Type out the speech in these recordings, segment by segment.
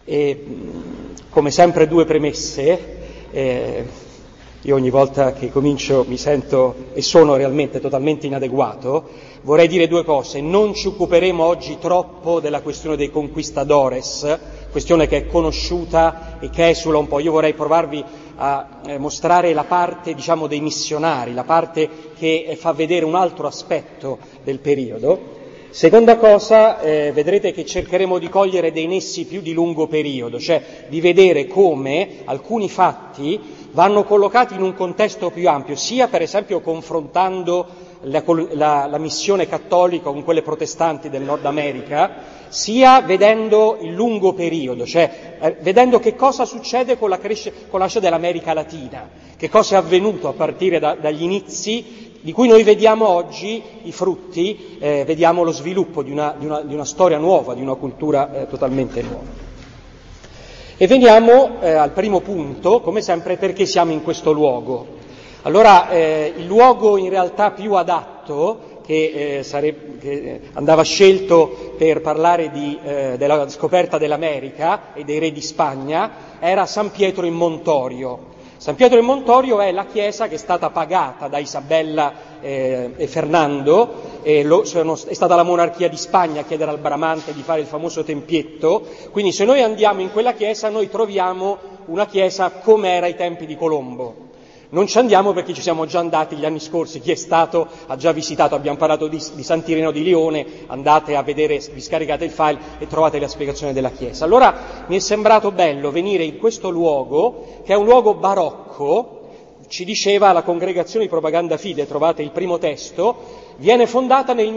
E come sempre due premesse. Io ogni volta che comincio mi sento e sono realmente totalmente inadeguato. Vorrei dire due cose: non ci occuperemo oggi troppo della questione dei conquistadores, questione che è conosciuta e che esula un po'. Io vorrei provarvi a mostrare la parte, diciamo, dei missionari, la parte che fa vedere un altro aspetto del periodo. Seconda cosa, vedrete che cercheremo di cogliere dei nessi più di lungo periodo, cioè di vedere come alcuni fatti vanno collocati in un contesto più ampio, sia per esempio confrontando la missione cattolica con quelle protestanti del Nord America, sia vedendo il lungo periodo, cioè vedendo che cosa succede con la nascita dell'America Latina, che cosa è avvenuto a partire dagli inizi, di cui noi vediamo oggi i frutti, vediamo lo sviluppo di una storia nuova, di una cultura totalmente nuova. E veniamo al primo punto, come sempre, perché siamo in questo luogo. Allora, il luogo in realtà più adatto, che andava scelto per parlare della scoperta dell'America e dei re di Spagna, era San Pietro in Montorio. San Pietro in Montorio è la chiesa che è stata pagata da Isabella e Fernando, è stata la monarchia di Spagna a chiedere al Bramante di fare il famoso tempietto, quindi se noi andiamo in quella chiesa noi troviamo una chiesa come era ai tempi di Colombo. Non ci andiamo perché ci siamo già andati gli anni scorsi, chi è stato ha già visitato, abbiamo parlato di Sant'Ireneo di Lione, andate a vedere, vi scaricate il file e trovate la spiegazione della chiesa. Allora mi è sembrato bello venire in questo luogo, che è un luogo barocco, ci diceva la Congregazione di Propaganda Fide, trovate il primo testo, viene fondata nel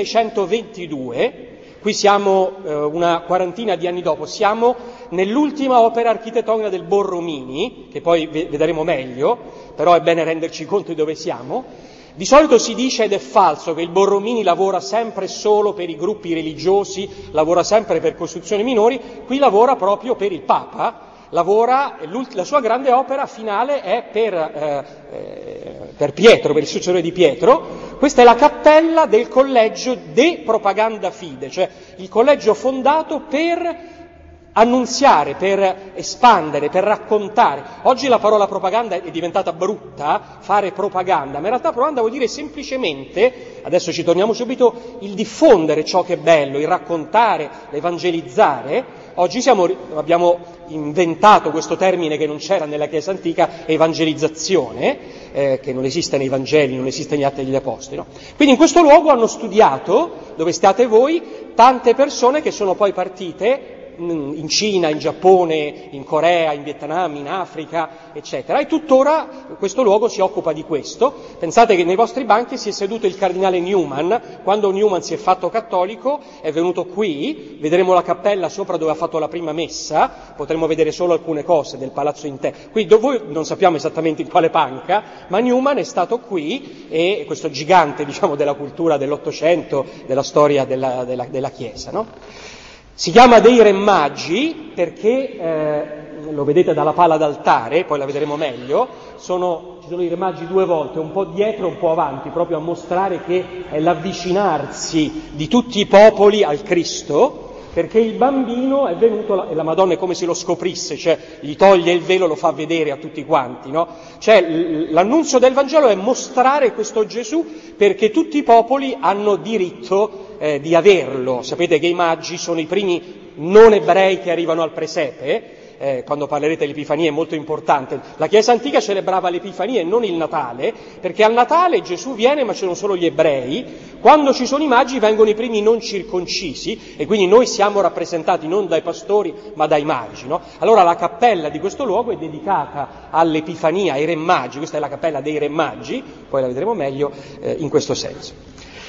1622, qui siamo una quarantina di anni dopo, siamo nell'ultima opera architettonica del Borromini, che poi vedremo meglio, però è bene renderci conto di dove siamo. Di solito si dice, ed è falso, che il Borromini lavora sempre solo per i gruppi religiosi, lavora sempre per costruzioni minori, qui lavora proprio per il Papa, la sua grande opera finale è per Pietro, per il successore di Pietro. Questa è la cappella del collegio de Propaganda Fide, cioè il collegio fondato per annunziare, per espandere, per raccontare. Oggi la parola propaganda è diventata brutta, fare propaganda, ma in realtà propaganda vuol dire semplicemente, adesso ci torniamo subito, il diffondere ciò che è bello, il raccontare, l'evangelizzare. Oggi abbiamo inventato questo termine che non c'era nella Chiesa antica, evangelizzazione, che non esiste nei Vangeli, non esiste negli Atti degli Apostoli. No? Quindi in questo luogo hanno studiato, dove state voi, tante persone che sono poi partite in Cina, in Giappone, in Corea, in Vietnam, in Africa, eccetera, e tuttora questo luogo si occupa di questo. Pensate che nei vostri banchi si è seduto il cardinale Newman, quando Newman si è fatto cattolico è venuto qui, vedremo la cappella sopra dove ha fatto la prima messa, potremo vedere solo alcune cose del palazzo interno, qui voi non sappiamo esattamente in quale panca, ma Newman è stato qui, e questo gigante, diciamo, della cultura dell'Ottocento, della storia della Chiesa, no? Si chiama dei Re Magi perché, lo vedete dalla pala d'altare, poi la vedremo meglio, ci sono i Re Magi due volte, un po' dietro e un po' avanti, proprio a mostrare che è l'avvicinarsi di tutti i popoli al Cristo, perché il bambino è venuto, e la Madonna è come se lo scoprisse, cioè gli toglie il velo, lo fa vedere a tutti quanti, no? Cioè l'annunzio del Vangelo è mostrare questo Gesù perché tutti i popoli hanno diritto di averlo. Sapete che i magi sono i primi non ebrei che arrivano al presepe, quando parlerete dell'Epifania è molto importante. La Chiesa antica celebrava l'Epifania e non il Natale, perché al Natale Gesù viene ma ci sono solo gli ebrei, quando ci sono i magi vengono i primi non circoncisi e quindi noi siamo rappresentati non dai pastori ma dai magi, no? Allora la cappella di questo luogo è dedicata all'Epifania, ai Re Magi, questa è la cappella dei Re Magi, poi la vedremo meglio in questo senso.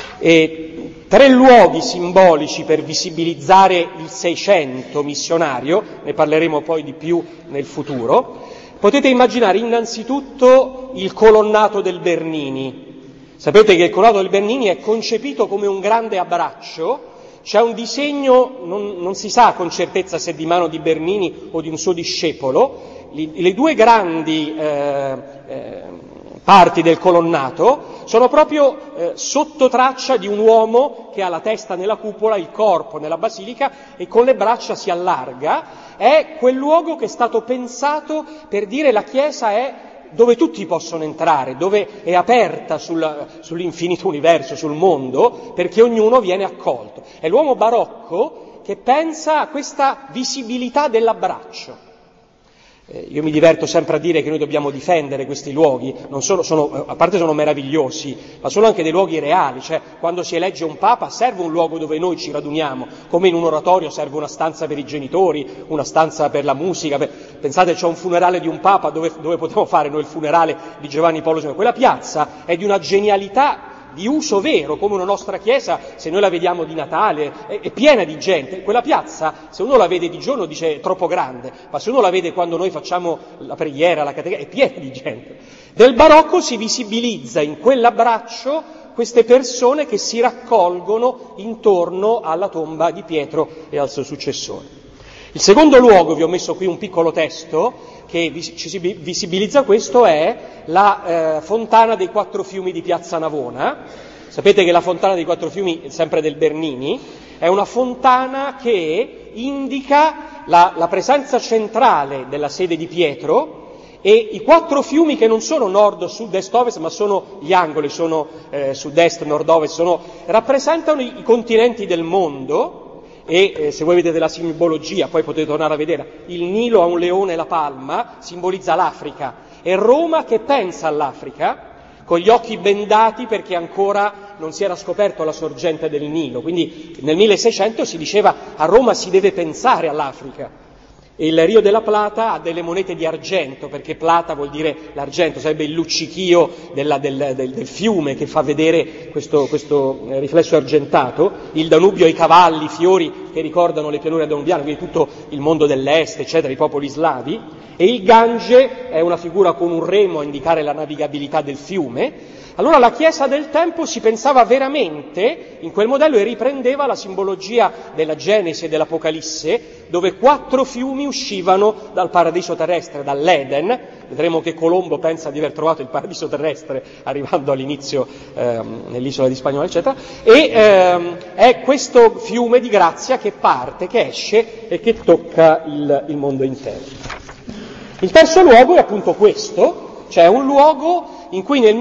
E 3 luoghi simbolici per visibilizzare il 600 missionario, ne parleremo poi di più nel futuro. Potete immaginare innanzitutto il colonnato del Bernini. Sapete che il colonnato del Bernini è concepito come un grande abbraccio, c'è un disegno, non si sa con certezza se di mano di Bernini o di un suo discepolo, le due grandi parti del colonnato sono proprio sotto traccia di un uomo che ha la testa nella cupola, il corpo nella basilica e con le braccia si allarga. È quel luogo che è stato pensato per dire la Chiesa è dove tutti possono entrare, dove è aperta sull'infinito universo, sul mondo, perché ognuno viene accolto. È l'uomo barocco che pensa a questa visibilità dell'abbraccio. Io mi diverto sempre a dire che noi dobbiamo difendere questi luoghi, non solo a parte sono meravigliosi, ma sono anche dei luoghi reali, cioè quando si elegge un papa serve un luogo dove noi ci raduniamo, come in un oratorio serve una stanza per i genitori, una stanza per la musica, pensate c'è un funerale di un papa, dove potremmo fare noi il funerale di Giovanni Paolo II? Quella piazza è di una genialità di uso vero, come una nostra chiesa, se noi la vediamo di Natale, è piena di gente. Quella piazza, se uno la vede di giorno dice è troppo grande, ma se uno la vede quando noi facciamo la preghiera, la catechesi, è piena di gente. Nel barocco si visibilizza in quell'abbraccio queste persone che si raccolgono intorno alla tomba di Pietro e al suo successore. Il secondo luogo, vi ho messo qui un piccolo testo, che ci visibilizza questo, è la fontana dei Quattro Fiumi di Piazza Navona. Sapete che la fontana dei Quattro Fiumi, sempre del Bernini, è una fontana che indica la presenza centrale della sede di Pietro e i quattro fiumi che non sono nord, sud, est, ovest, ma sono gli angoli, sono sud-est, nord-ovest, rappresentano i continenti del mondo. E se voi vedete la simbologia, poi potete tornare a vedere, il Nilo ha un leone e la palma, simbolizza l'Africa, e Roma che pensa all'Africa, con gli occhi bendati perché ancora non si era scoperto la sorgente del Nilo, quindi nel 1600 si diceva a Roma si deve pensare all'Africa. E il Rio della Plata ha delle monete di argento, perché plata vuol dire l'argento, sarebbe il luccichio del fiume che fa vedere questo riflesso argentato. Il Danubio ha i cavalli, i fiori che ricordano le pianure danubiane, quindi tutto il mondo dell'est, eccetera, i popoli slavi. E il Gange è una figura con un remo a indicare la navigabilità del fiume. Allora la Chiesa del tempo si pensava veramente in quel modello e riprendeva la simbologia della Genesi e dell'Apocalisse, dove quattro fiumi uscivano dal paradiso terrestre, dall'Eden. Vedremo che Colombo pensa di aver trovato il paradiso terrestre arrivando all'inizio nell'isola di Spagnola, eccetera, e è questo fiume di grazia che parte, che esce e che tocca il mondo intero. Il terzo luogo è appunto questo, cioè un luogo in cui nel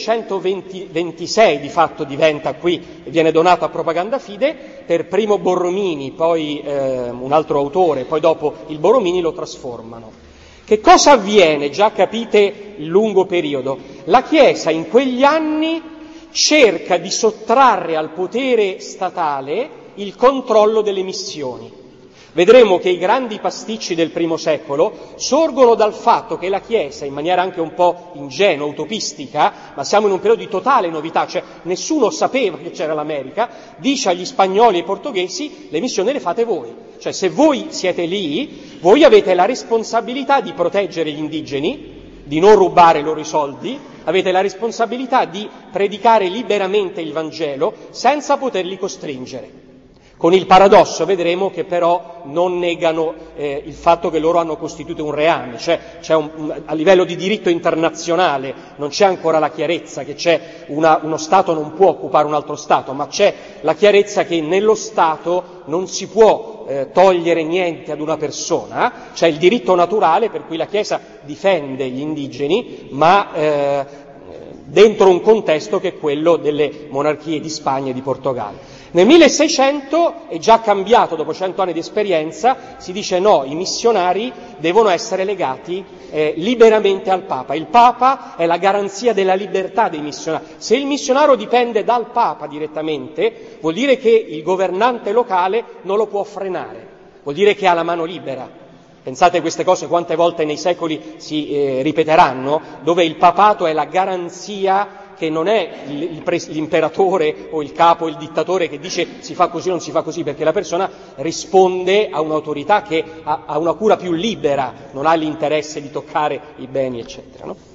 1626 di fatto diventa qui e viene donato a Propaganda Fide, per primo Borromini, poi un altro autore, poi dopo il Borromini lo trasformano. Che cosa avviene? Già capite il lungo periodo. La Chiesa in quegli anni cerca di sottrarre al potere statale il controllo delle missioni. Vedremo che i grandi pasticci del primo secolo sorgono dal fatto che la Chiesa, in maniera anche un po' ingenua, utopistica, ma siamo in un periodo di totale novità, cioè nessuno sapeva che c'era l'America, dice agli spagnoli e ai portoghesi: le missioni le fate voi, cioè se voi siete lì, voi avete la responsabilità di proteggere gli indigeni, di non rubare loro i soldi, avete la responsabilità di predicare liberamente il Vangelo senza poterli costringere. Con il paradosso vedremo che però non negano il fatto che loro hanno costituito un reame, cioè a livello di diritto internazionale non c'è ancora la chiarezza che c'è uno Stato non può occupare un altro Stato, ma c'è la chiarezza che nello Stato non si può togliere niente ad una persona, c'è il diritto naturale per cui la Chiesa difende gli indigeni, ma dentro un contesto che è quello delle monarchie di Spagna e di Portogallo. Nel 1600 è già cambiato, dopo 100 anni di esperienza, si dice no, i missionari devono essere legati liberamente al Papa. Il Papa è la garanzia della libertà dei missionari. Se il missionario dipende dal Papa direttamente, vuol dire che il governante locale non lo può frenare, vuol dire che ha la mano libera. Pensate queste cose quante volte nei secoli si ripeteranno, dove il papato è la garanzia che non è l'imperatore o il capo, il dittatore che dice si fa così o non si fa così, perché la persona risponde a un'autorità che ha una cura più libera, non ha l'interesse di toccare i beni, eccetera, no?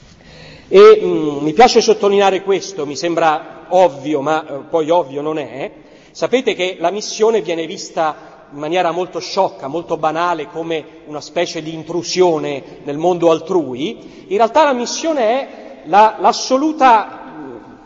E mi piace sottolineare questo, mi sembra ovvio, ma poi ovvio non è. Sapete che la missione viene vista in maniera molto sciocca, molto banale, come una specie di intrusione nel mondo altrui. In realtà la missione è l'assoluta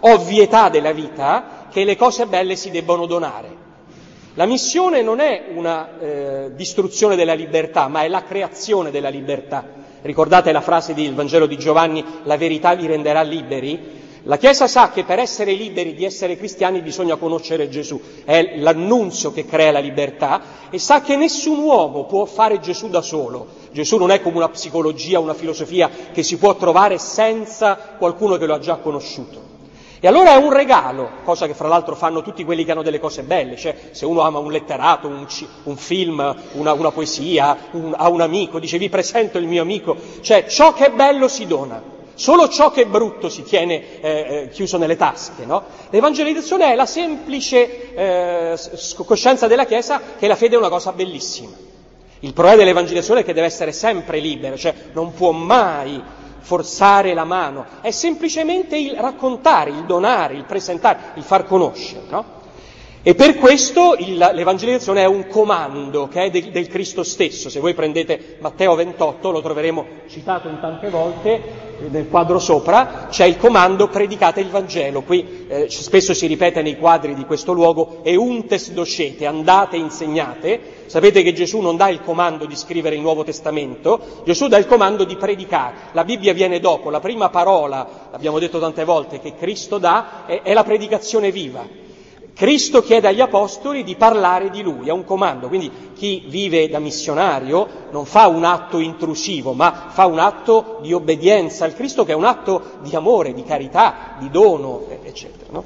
ovvietà della vita che le cose belle si debbono donare. La missione non è una distruzione della libertà, ma è la creazione della libertà. Ricordate la frase del Vangelo di Giovanni, la verità vi renderà liberi? La Chiesa sa che per essere liberi di essere cristiani bisogna conoscere Gesù, è l'annunzio che crea la libertà, e sa che nessun uomo può fare Gesù da solo. Gesù non è come una psicologia, una filosofia che si può trovare senza qualcuno che lo ha già conosciuto. E allora è un regalo, cosa che fra l'altro fanno tutti quelli che hanno delle cose belle, cioè se uno ama un letterato, un film, una poesia, ha un amico, dice vi presento il mio amico, cioè ciò che è bello si dona, solo ciò che è brutto si tiene chiuso nelle tasche, no? L'evangelizzazione è la semplice coscienza della Chiesa che la fede è una cosa bellissima. Il problema dell'evangelizzazione è che deve essere sempre libera, cioè non può mai forzare la mano, è semplicemente il raccontare, il donare, il presentare, il far conoscere, no? E per questo l'evangelizzazione è un comando che è del Cristo stesso. Se voi prendete Matteo 28, lo troveremo citato in tante volte, nel quadro sopra, c'è il comando predicate il Vangelo. Qui spesso si ripete nei quadri di questo luogo, euntes docete, andate e insegnate. Sapete che Gesù non dà il comando di scrivere il Nuovo Testamento, Gesù dà il comando di predicare. La Bibbia viene dopo, la prima parola, l'abbiamo detto tante volte, che Cristo dà è la predicazione viva. Cristo chiede agli apostoli di parlare di Lui, è un comando, quindi chi vive da missionario non fa un atto intrusivo, ma fa un atto di obbedienza al Cristo, che è un atto di amore, di carità, di dono, eccetera, no?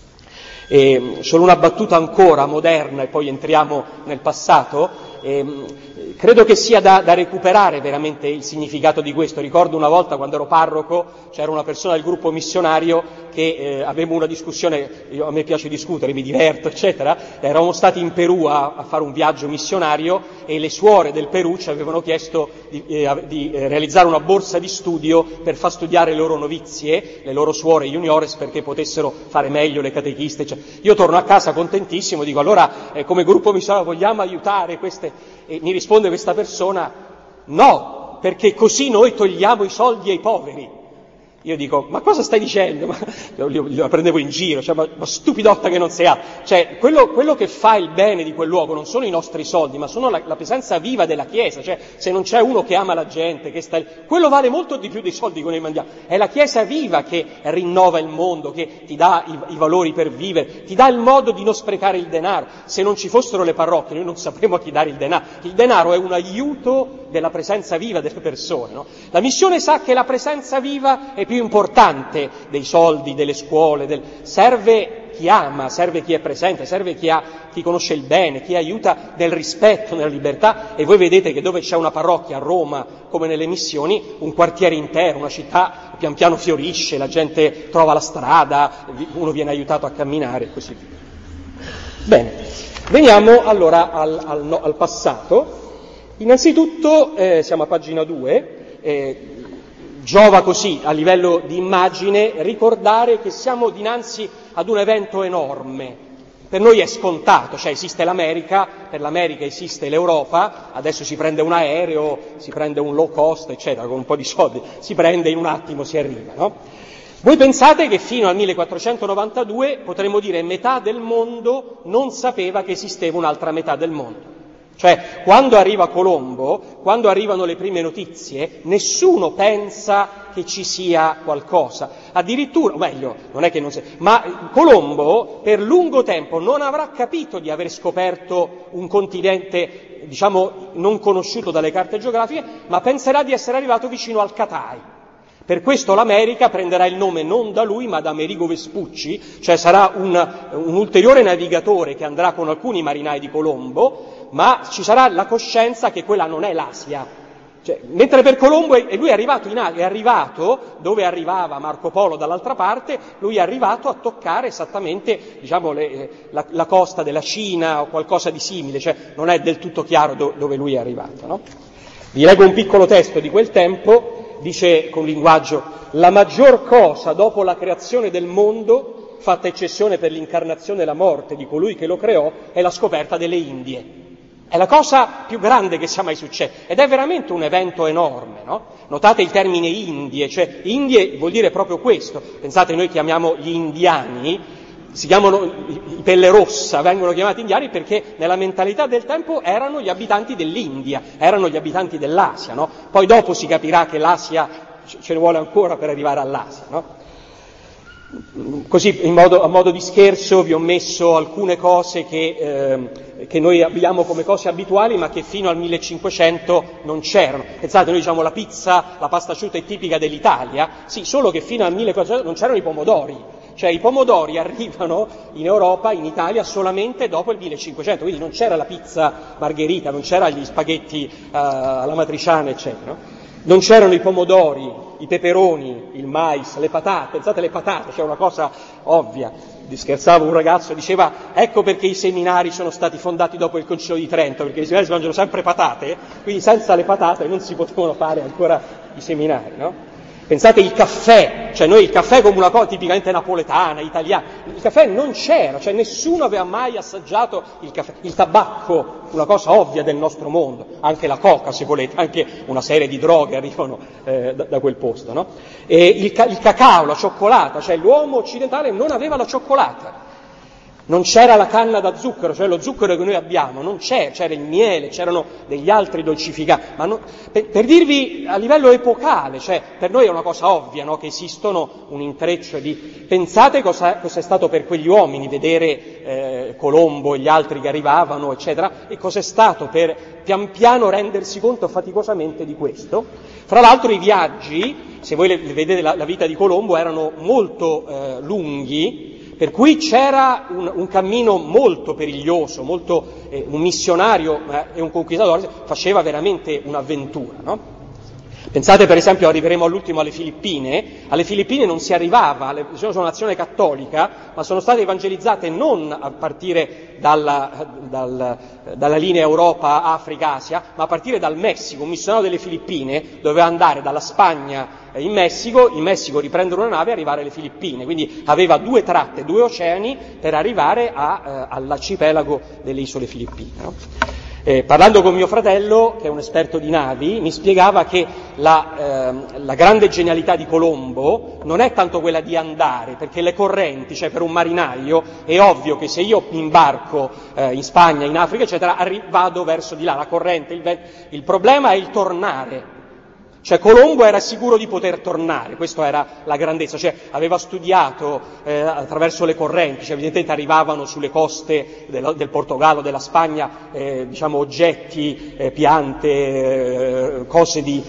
E solo una battuta ancora moderna e poi entriamo nel passato. Credo che sia da recuperare veramente il significato di questo. Ricordo una volta quando ero parroco, c'era una persona del gruppo missionario che avevo una discussione, a me piace discutere, mi diverto, eccetera. Eravamo stati in Perù a fare un viaggio missionario e le suore del Perù ci avevano chiesto di realizzare una borsa di studio per far studiare le loro novizie, le loro suore juniores, perché potessero fare meglio le catechiste, eccetera. Io torno a casa contentissimo, dico allora come gruppo missionario vogliamo aiutare queste. E mi risponde questa persona, no, perché così noi togliamo i soldi ai poveri. Io dico, ma cosa stai dicendo? Ma la prendevo in giro, cioè, ma stupidotta che non sei altro. Cioè, quello che fa il bene di quel luogo non sono i nostri soldi, ma sono la presenza viva della Chiesa. Cioè, se non c'è uno che ama la gente, che sta quello vale molto di più dei soldi che noi mandiamo. È la Chiesa viva che rinnova il mondo, che ti dà i valori per vivere, ti dà il modo di non sprecare il denaro. Se non ci fossero le parrocchie, noi non sapremo a chi dare il denaro. Il denaro è un aiuto della presenza viva delle persone, no? La missione sa che la presenza viva è più importante dei soldi, delle scuole, serve chi ama, serve chi è presente, serve chi conosce il bene, chi aiuta nel rispetto, nella libertà. E voi vedete che dove c'è una parrocchia a Roma, come nelle missioni, un quartiere intero, una città pian piano fiorisce, la gente trova la strada, uno viene aiutato a camminare e così via. Bene, veniamo allora al passato. Innanzitutto, siamo a pagina 2, giova così a livello di immagine ricordare che siamo dinanzi ad un evento enorme. Per noi è scontato, cioè esiste l'America, per l'America esiste l'Europa, adesso si prende un aereo, si prende un low cost, eccetera, con un po' di soldi, si prende in un attimo, si arriva, no? Voi pensate che fino al 1492, potremmo dire, metà del mondo non sapeva che esisteva un'altra metà del mondo. Cioè, quando arriva Colombo, quando arrivano le prime notizie, nessuno pensa che ci sia qualcosa. Addirittura, o meglio, non è che non sia, ma Colombo per lungo tempo non avrà capito di aver scoperto un continente, diciamo, non conosciuto dalle carte geografiche, ma penserà di essere arrivato vicino al Catai. Per questo l'America prenderà il nome non da lui ma da Amerigo Vespucci, cioè sarà un ulteriore navigatore che andrà con alcuni marinai di Colombo, ma ci sarà la coscienza che quella non è l'Asia. Cioè, mentre per Colombo lui è arrivato in Asia, è arrivato dove arrivava Marco Polo dall'altra parte, lui è arrivato a toccare esattamente, diciamo, la costa della Cina o qualcosa di simile, cioè non è del tutto chiaro dove lui è arrivato, no? Vi leggo un piccolo testo di quel tempo. Dice con linguaggio, la maggior cosa dopo la creazione del mondo, fatta eccezione per l'incarnazione e la morte di colui che lo creò, è la scoperta delle Indie. È la cosa più grande che sia mai successa ed è veramente un evento enorme, no? Notate il termine Indie, cioè Indie vuol dire proprio questo. Pensate, noi chiamiamo gli indiani, si chiamano i pelle rossa, vengono chiamati indiani perché nella mentalità del tempo erano gli abitanti dell'India, erano gli abitanti dell'Asia, no? Poi dopo si capirà che l'Asia ce ne vuole ancora per arrivare all'Asia, no? Così a modo di scherzo vi ho messo alcune cose che noi abbiamo come cose abituali ma che fino al 1500 non c'erano. Pensate, noi diciamo la pizza, la pasta asciutta è tipica dell'Italia, sì, solo che fino al 1400 non c'erano i pomodori, cioè i pomodori arrivano in Europa, in Italia solamente dopo il 1500, quindi non c'era la pizza margherita, non c'era gli spaghetti alla matriciana eccetera, no? Non c'erano i pomodori, i peperoni, il mais, le patate, pensate alle patate, c'è una cosa ovvia. Scherzavo un ragazzo, diceva ecco perché i seminari sono stati fondati dopo il Concilio di Trento, perché i seminari si mangiano sempre patate, quindi senza le patate non si potevano fare ancora i seminari, no? Pensate il caffè, cioè noi il caffè come una cosa tipicamente napoletana, italiana, il caffè non c'era, cioè nessuno aveva mai assaggiato il caffè, il tabacco, una cosa ovvia del nostro mondo, anche la coca se volete, anche una serie di droghe arrivano da quel posto, no? E il cacao, la cioccolata, cioè l'uomo occidentale non aveva la cioccolata. Non c'era la canna da zucchero, cioè lo zucchero che noi abbiamo, non c'era il miele, c'erano degli altri dolcificati, ma per dirvi a livello epocale, cioè per noi è una cosa ovvia, no? Che esistono un intreccio di... Pensate cos'è stato per quegli uomini vedere Colombo e gli altri che arrivavano, eccetera, e cos'è stato per pian piano rendersi conto faticosamente di questo. Fra l'altro i viaggi, se voi vedete la vita di Colombo, erano molto lunghi, per cui c'era un cammino molto periglioso, un missionario e un conquistatore faceva veramente un'avventura, no? Pensate per esempio, arriveremo all'ultimo alle Filippine non si arrivava, sono una nazione cattolica, ma sono state evangelizzate non a partire dalla linea Europa-Africa-Asia, ma a partire dal Messico. Un missionario delle Filippine doveva andare dalla Spagna in Messico riprendere una nave e arrivare alle Filippine, quindi aveva 2 tratte, 2 oceani per arrivare all'arcipelago delle isole Filippine, no? Parlando con mio fratello, che è un esperto di navi, mi spiegava che la grande genialità di Colombo non è tanto quella di andare, perché le correnti, cioè per un marinaio, è ovvio che se io mi imbarco in Spagna, in Africa, eccetera, vado verso di là, la corrente, il problema è il tornare. Cioè Colombo era sicuro di poter tornare, questa era la grandezza, cioè aveva studiato attraverso le correnti, cioè evidentemente arrivavano sulle coste del Portogallo, della Spagna, oggetti, piante, cose di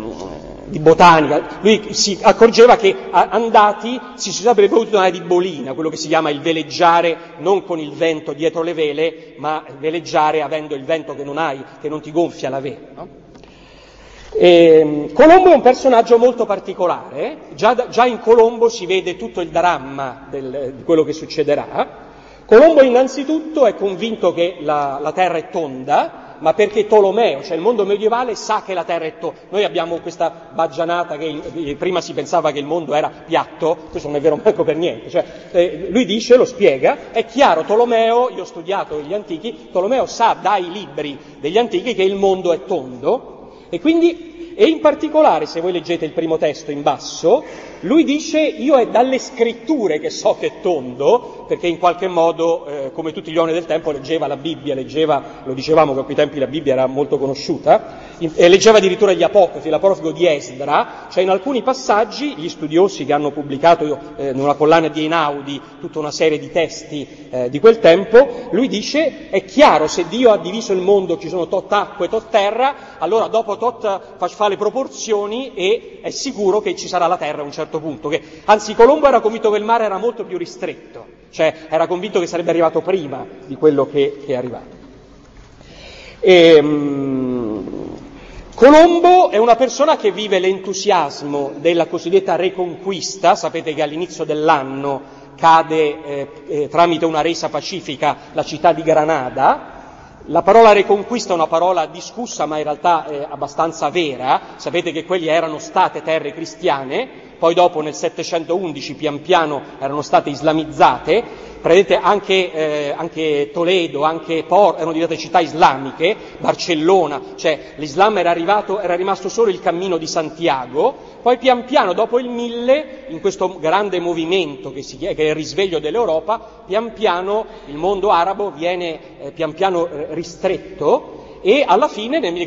botanica. Lui si accorgeva che andati si sarebbe potuto tornare di bolina, quello che si chiama il veleggiare, non con il vento dietro le vele, ma veleggiare avendo il vento che non hai, che non ti gonfia la vela, no? Colombo è un personaggio molto particolare, già in Colombo si vede tutto il dramma di quello che succederà. Colombo innanzitutto è convinto che la terra è tonda, ma perché Tolomeo, cioè il mondo medievale, sa che la terra è tonda. Noi abbiamo questa baggianata che prima si pensava che il mondo era piatto, questo non è vero manco per niente, cioè, lui dice, lo spiega, è chiaro, Tolomeo, io ho studiato gli antichi, Tolomeo sa dai libri degli antichi che il mondo è tondo, e in particolare, se voi leggete il primo testo in basso, lui dice io è dalle scritture che so che è tondo, perché in qualche modo, come tutti gli uomini del tempo, leggeva la Bibbia, lo dicevamo che a quei tempi la Bibbia era molto conosciuta, e leggeva addirittura gli apocrifi, l'apocrifo di Esdra, cioè in alcuni passaggi gli studiosi che hanno pubblicato in una collana di Einaudi tutta una serie di testi di quel tempo, lui dice è chiaro, se Dio ha diviso il mondo, ci sono tot acque, tot terra, allora dopo tot fa le proporzioni e è sicuro che ci sarà la terra a un certo punto, anzi Colombo era convinto che il mare era molto più ristretto, cioè era convinto che sarebbe arrivato prima di quello che è arrivato. Colombo è una persona che vive l'entusiasmo della cosiddetta Reconquista, sapete che all'inizio dell'anno cade tramite una resa pacifica la città di Granada. La parola Reconquista è una parola discussa, ma in realtà è abbastanza vera. Sapete che quelli erano state terre cristiane, poi dopo nel 711 pian piano erano state islamizzate. Prendete anche Toledo, anche erano diventate città islamiche, Barcellona, cioè l'Islam era rimasto solo il cammino di Santiago, poi pian piano dopo il 1000, in questo grande movimento che è il risveglio dell'Europa, pian piano il mondo arabo viene pian piano ristretto, e alla fine nel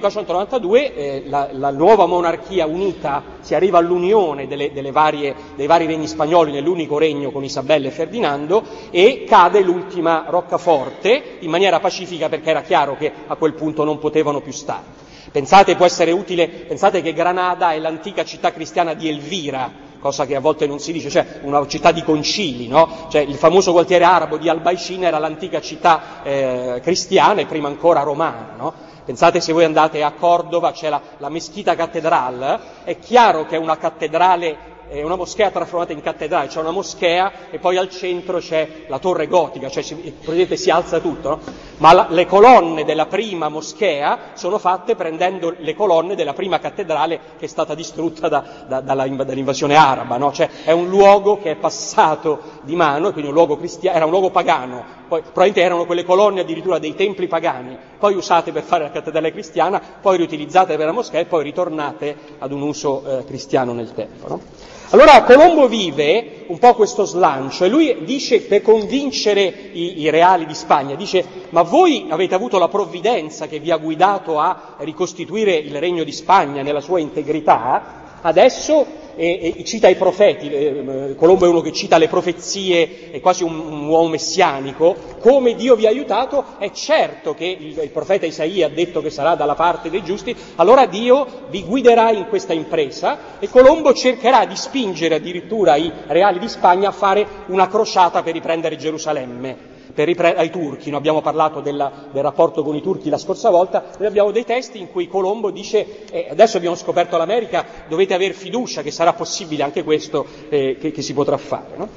1492 la nuova monarchia unita si arriva all'unione dei vari regni spagnoli nell'unico regno con Isabella e Ferdinando, e cade l'ultima roccaforte in maniera pacifica, perché era chiaro che a quel punto non potevano più stare. Pensate, può essere utile, pensate che Granada è l'antica città cristiana di Elvira, cosa che a volte non si dice, cioè una città di concili, no? Cioè il famoso quartiere arabo di Albaicín era l'antica città cristiana e prima ancora romana, no? Pensate, se voi andate a Cordova c'è la Meschita Catedral, è chiaro che è una cattedrale, è una moschea trasformata in cattedrale, c'è una moschea e poi al centro c'è la torre gotica, cioè vedete si alza tutto, no? Ma le colonne della prima moschea sono fatte prendendo le colonne della prima cattedrale che è stata distrutta dall'invasione araba, no? Cioè è un luogo che è passato di mano, quindi un luogo cristiano, era un luogo pagano, poi probabilmente erano quelle colonne addirittura dei templi pagani, poi usate per fare la cattedrale cristiana, poi riutilizzate per la moschea e poi ritornate ad un uso cristiano nel tempo, no? Allora Colombo vive un po' questo slancio e lui dice, per convincere i reali di Spagna, dice: ma voi avete avuto la provvidenza che vi ha guidato a ricostituire il regno di Spagna nella sua integrità, adesso cita i profeti, Colombo è uno che cita le profezie, è quasi un uomo messianico, come Dio vi ha aiutato, è certo che il profeta Isaia ha detto che sarà dalla parte dei giusti, allora Dio vi guiderà in questa impresa, e Colombo cercherà di spingere addirittura i reali di Spagna a fare una crociata per riprendere Gerusalemme. Ai turchi, noi abbiamo parlato del rapporto con i turchi la scorsa volta, noi abbiamo dei testi in cui Colombo dice adesso abbiamo scoperto l'America, dovete aver fiducia che sarà possibile anche questo, che si potrà fare, no?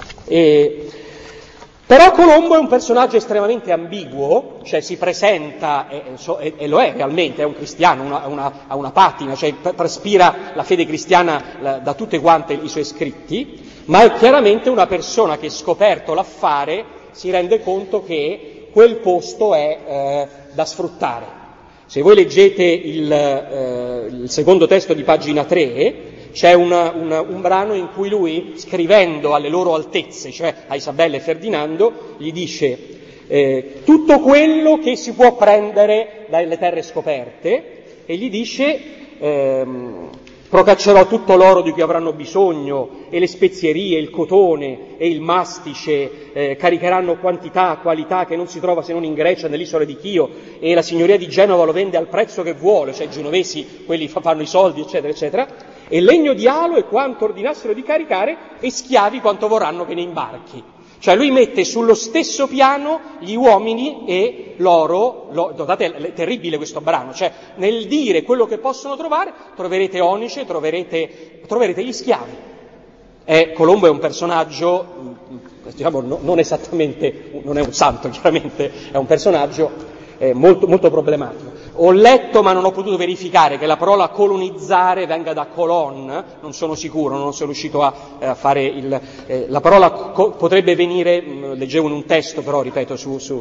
Però Colombo è un personaggio estremamente ambiguo, cioè si presenta, e lo è realmente, è un cristiano, ha una patina, cioè traspira la fede cristiana da tutte quante i suoi scritti, ma è chiaramente una persona che, scoperto l'affare, si rende conto che quel posto è da sfruttare. Se voi leggete il secondo testo di pagina 3, c'è un brano in cui lui, scrivendo alle loro altezze, cioè a Isabella e Ferdinando, gli dice tutto quello che si può prendere dalle terre scoperte, e gli dice procaccerò tutto l'oro di cui avranno bisogno, e le spezierie, il cotone e il mastice, caricheranno quantità, qualità che non si trova se non in Grecia, nelle isole di Chio, e la signoria di Genova lo vende al prezzo che vuole, cioè i genovesi, quelli fanno i soldi, eccetera, eccetera, e legno di alo e quanto ordinassero di caricare, e schiavi quanto vorranno che ne imbarchi. Cioè lui mette sullo stesso piano gli uomini e l'oro, notate, è terribile questo brano, cioè nel dire quello che possono trovare, troverete onice, troverete gli schiavi. Colombo è un personaggio, diciamo, non esattamente, non è un santo chiaramente, è un personaggio molto, molto problematico. Ho letto, ma non ho potuto verificare, che la parola colonizzare venga da colon, non sono sicuro, non sono riuscito a fare la parola potrebbe venire, leggevo in un testo, però ripeto su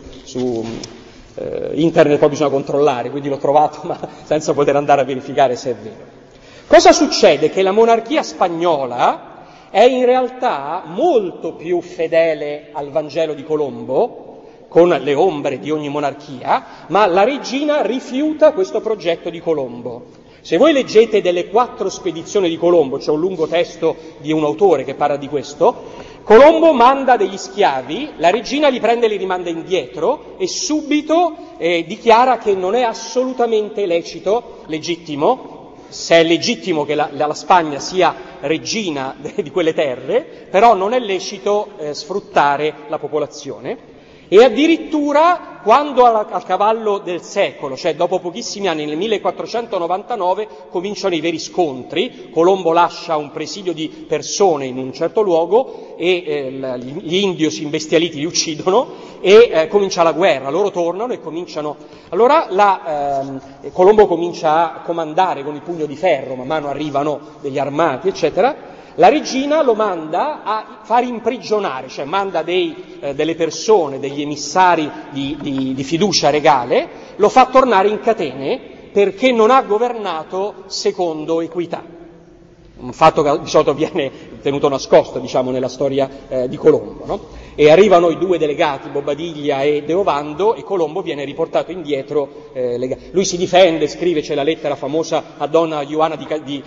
internet poi bisogna controllare, quindi l'ho trovato ma senza poter andare a verificare se è vero. Cosa succede? Che la monarchia spagnola è in realtà molto più fedele al Vangelo di Colombo, con le ombre di ogni monarchia, ma la regina rifiuta questo progetto di Colombo. Se voi leggete delle 4 spedizioni di Colombo, c'è un lungo testo di un autore che parla di questo, Colombo manda degli schiavi, la regina li prende e li rimanda indietro e subito dichiara che non è assolutamente legittimo, se è legittimo che la Spagna sia regina di quelle terre, però non è lecito sfruttare la popolazione. E addirittura quando al cavallo del secolo, cioè dopo pochissimi anni, nel 1499, cominciano i veri scontri. Colombo lascia un presidio di persone in un certo luogo e gli indios imbestialiti li uccidono e comincia la guerra. Loro tornano e cominciano. Allora Colombo comincia a comandare con il pugno di ferro, man mano arrivano degli armati, eccetera. La regina lo manda a far imprigionare, cioè manda delle persone, degli emissari di fiducia regale, lo fa tornare in catene perché non ha governato secondo equità. Un fatto che di solito viene tenuto nascosto, diciamo, nella storia di Colombo, no? E arrivano i due delegati, Bobadilla e Deovando, e Colombo viene riportato indietro. Lui si difende, scrive, c'è la lettera famosa a Donna Ioana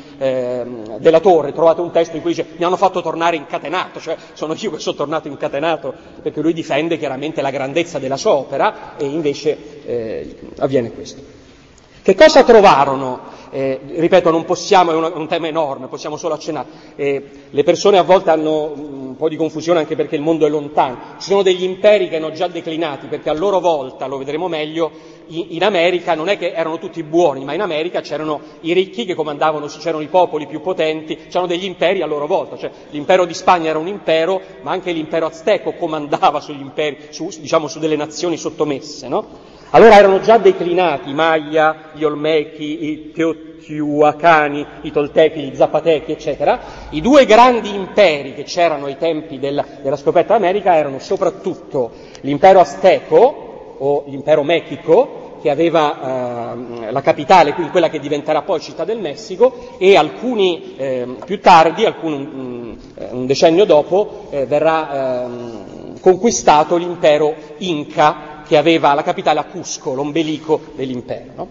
della Torre, trovate un testo in cui dice: mi hanno fatto tornare incatenato, cioè sono io che sono tornato incatenato, perché lui difende chiaramente la grandezza della sua opera, e invece avviene questo. Che cosa trovarono? Ripeto, non possiamo, è un tema enorme, possiamo solo accennare. Le persone a volte hanno un po' di confusione anche perché il mondo è lontano. Ci sono degli imperi che hanno già declinati, perché a loro volta, lo vedremo meglio, in America non è che erano tutti buoni, ma in America c'erano i ricchi che comandavano, c'erano i popoli più potenti, c'erano degli imperi a loro volta. Cioè, l'impero di Spagna era un impero, ma anche l'impero azteco comandava sugli imperi, su delle nazioni sottomesse, no? Allora erano già declinati i Maya, gli Olmechi, i Teotihuacani, i Toltechi, gli Zapatechi, eccetera. I due grandi imperi che c'erano ai tempi della scoperta d'America erano soprattutto l'impero azteco, o l'impero mechico, che aveva la capitale, quindi quella che diventerà poi Città del Messico, e alcuni più tardi, un decennio dopo, verrà conquistato l'impero Inca, che aveva la capitale a Cusco, l'ombelico dell'impero, no?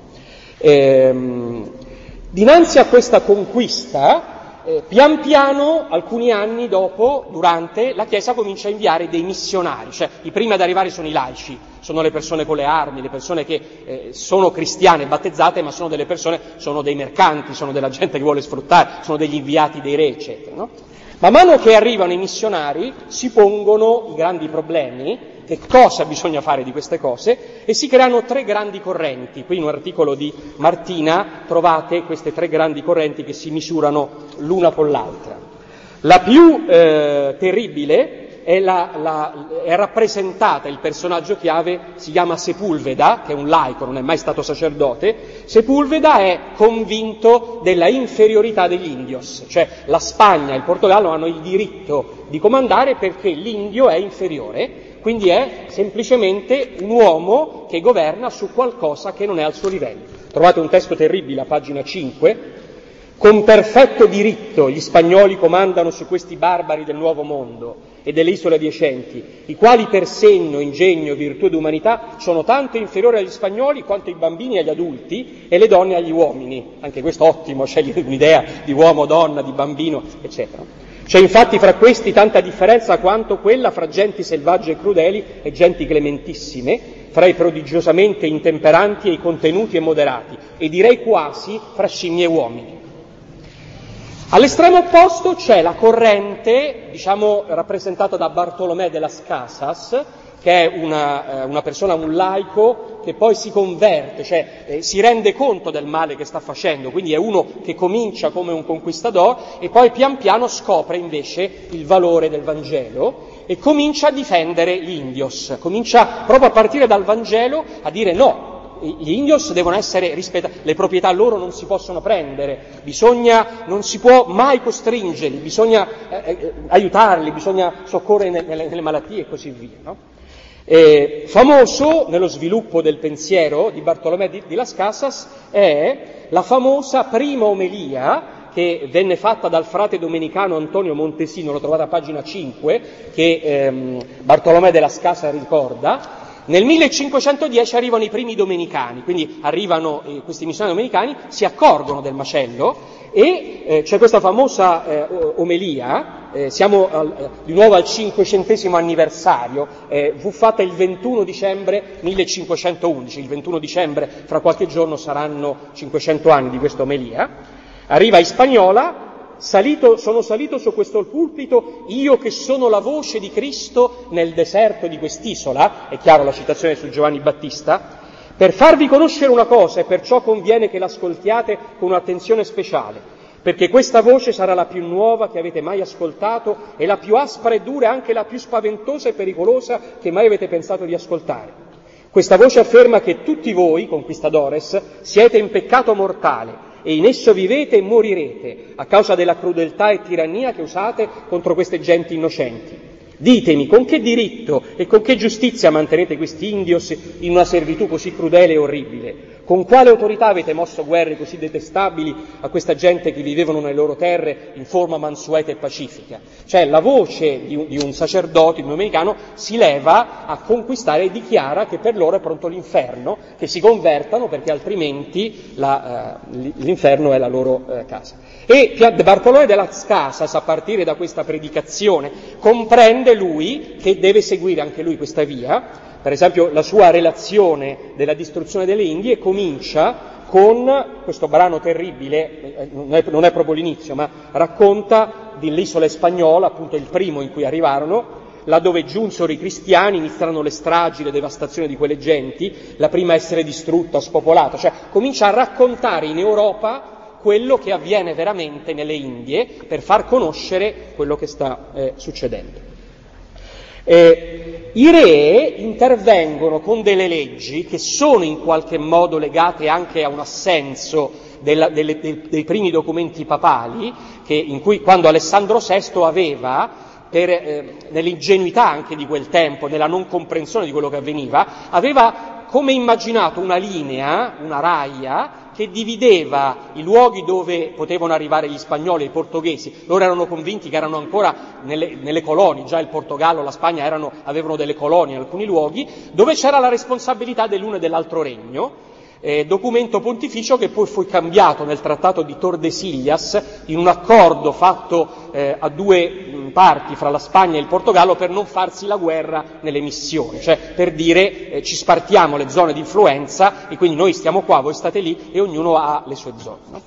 Dinanzi a questa conquista, pian piano, alcuni anni dopo, durante, la Chiesa comincia a inviare dei missionari, cioè i primi ad arrivare sono i laici, sono le persone con le armi, le persone che sono cristiane battezzate, ma sono delle persone, sono dei mercanti, sono della gente che vuole sfruttare, sono degli inviati dei re, eccetera, no? Man mano che arrivano i missionari si pongono i grandi problemi, che cosa bisogna fare di queste cose, e si creano tre grandi correnti. Qui in un articolo di Martina trovate queste tre grandi correnti che si misurano l'una con l'altra. La più terribile è rappresentata, il personaggio chiave si chiama Sepulveda, che è un laico, non è mai stato sacerdote. Sepulveda è convinto della inferiorità degli indios, cioè la Spagna e il Portogallo hanno il diritto di comandare perché l'indio è inferiore, quindi è semplicemente un uomo che governa su qualcosa che non è al suo livello. Trovate un testo terribile a pagina 5. Con perfetto diritto gli spagnoli comandano su questi barbari del nuovo mondo e delle isole adiacenti, i quali per segno, ingegno, virtù ed umanità sono tanto inferiori agli spagnoli quanto i bambini agli adulti e le donne agli uomini. Anche questo ottimo, c'è un'idea di uomo, donna, di bambino, eccetera. C'è infatti fra questi tanta differenza quanto quella fra genti selvagge e crudeli e genti clementissime, fra i prodigiosamente intemperanti e i contenuti e moderati, e direi quasi fra scimmie e uomini. All'estremo opposto c'è la corrente, diciamo, rappresentata da Bartolomé de las Casas, che è una persona, un laico, che poi si converte, cioè si rende conto del male che sta facendo, quindi è uno che comincia come un conquistador e poi pian piano scopre invece il valore del Vangelo e comincia a difendere gli indios, comincia proprio a partire dal Vangelo a dire no. Gli indios devono essere rispettati, le proprietà loro non si possono prendere, non si può mai costringerli, bisogna aiutarli, bisogna soccorrere nelle malattie e così via, no? Famoso nello sviluppo del pensiero di Bartolomé de las Casas è la famosa prima omelia che venne fatta dal frate domenicano Antonio Montesino, lo trovate a pagina 5, che Bartolomé de las Casas ricorda. Nel 1510 arrivano i primi domenicani, quindi arrivano questi missionari domenicani, si accorgono del macello e c'è questa famosa omelia, siamo di nuovo al 500° anniversario, fu fatta il 21 dicembre 1511, il 21 dicembre fra qualche giorno saranno 500 anni di questa omelia, arriva in Spagnola, sono salito su questo pulpito io che sono la voce di Cristo nel deserto di quest'isola, è chiaro la citazione su Giovanni Battista, per farvi conoscere una cosa e perciò conviene che l'ascoltiate con un'attenzione speciale, perché questa voce sarà la più nuova che avete mai ascoltato e la più aspra e dura e anche la più spaventosa e pericolosa che mai avete pensato di ascoltare. Questa voce afferma che tutti voi, conquistadores, siete in peccato mortale e in esso vivete e morirete a causa della crudeltà e tirannia che usate contro queste genti innocenti. Ditemi, con che diritto e con che giustizia mantenete questi indios in una servitù così crudele e orribile? Con quale autorità avete mosso guerre così detestabili a questa gente che vivevano nelle loro terre in forma mansueta e pacifica? Cioè la voce di un sacerdote, di un domenicano, si leva a conquistare e dichiara che per loro è pronto l'inferno, che si convertano perché altrimenti l'inferno è la loro casa. E Bartolomeo de las Casas, a partire da questa predicazione, comprende lui che deve seguire anche lui questa via. Per esempio la sua relazione della distruzione delle Indie comincia con questo brano terribile, non è proprio l'inizio, ma racconta dell'isola spagnola, appunto il primo in cui arrivarono, laddove giunsero i cristiani, iniziarono le stragi, le devastazioni di quelle genti, la prima a essere distrutta, spopolata, cioè comincia a raccontare in Europa quello che avviene veramente nelle Indie per far conoscere quello che sta succedendo. I re intervengono con delle leggi che sono in qualche modo legate anche a un assenso dei primi documenti papali, in cui quando Alessandro VI aveva, nell'ingenuità anche di quel tempo, nella non comprensione di quello che avveniva, aveva come immaginato una linea, una raia, che divideva i luoghi dove potevano arrivare gli spagnoli e i portoghesi. Loro erano convinti che erano ancora nelle colonie, già il Portogallo, la Spagna avevano delle colonie in alcuni luoghi, dove c'era la responsabilità dell'uno e dell'altro regno, documento pontificio che poi fu cambiato nel trattato di Tordesillas in un accordo fatto a due parti fra la Spagna e il Portogallo per non farsi la guerra nelle missioni, cioè per dire ci spartiamo le zone di influenza e quindi noi stiamo qua, voi state lì e ognuno ha le sue zone. No?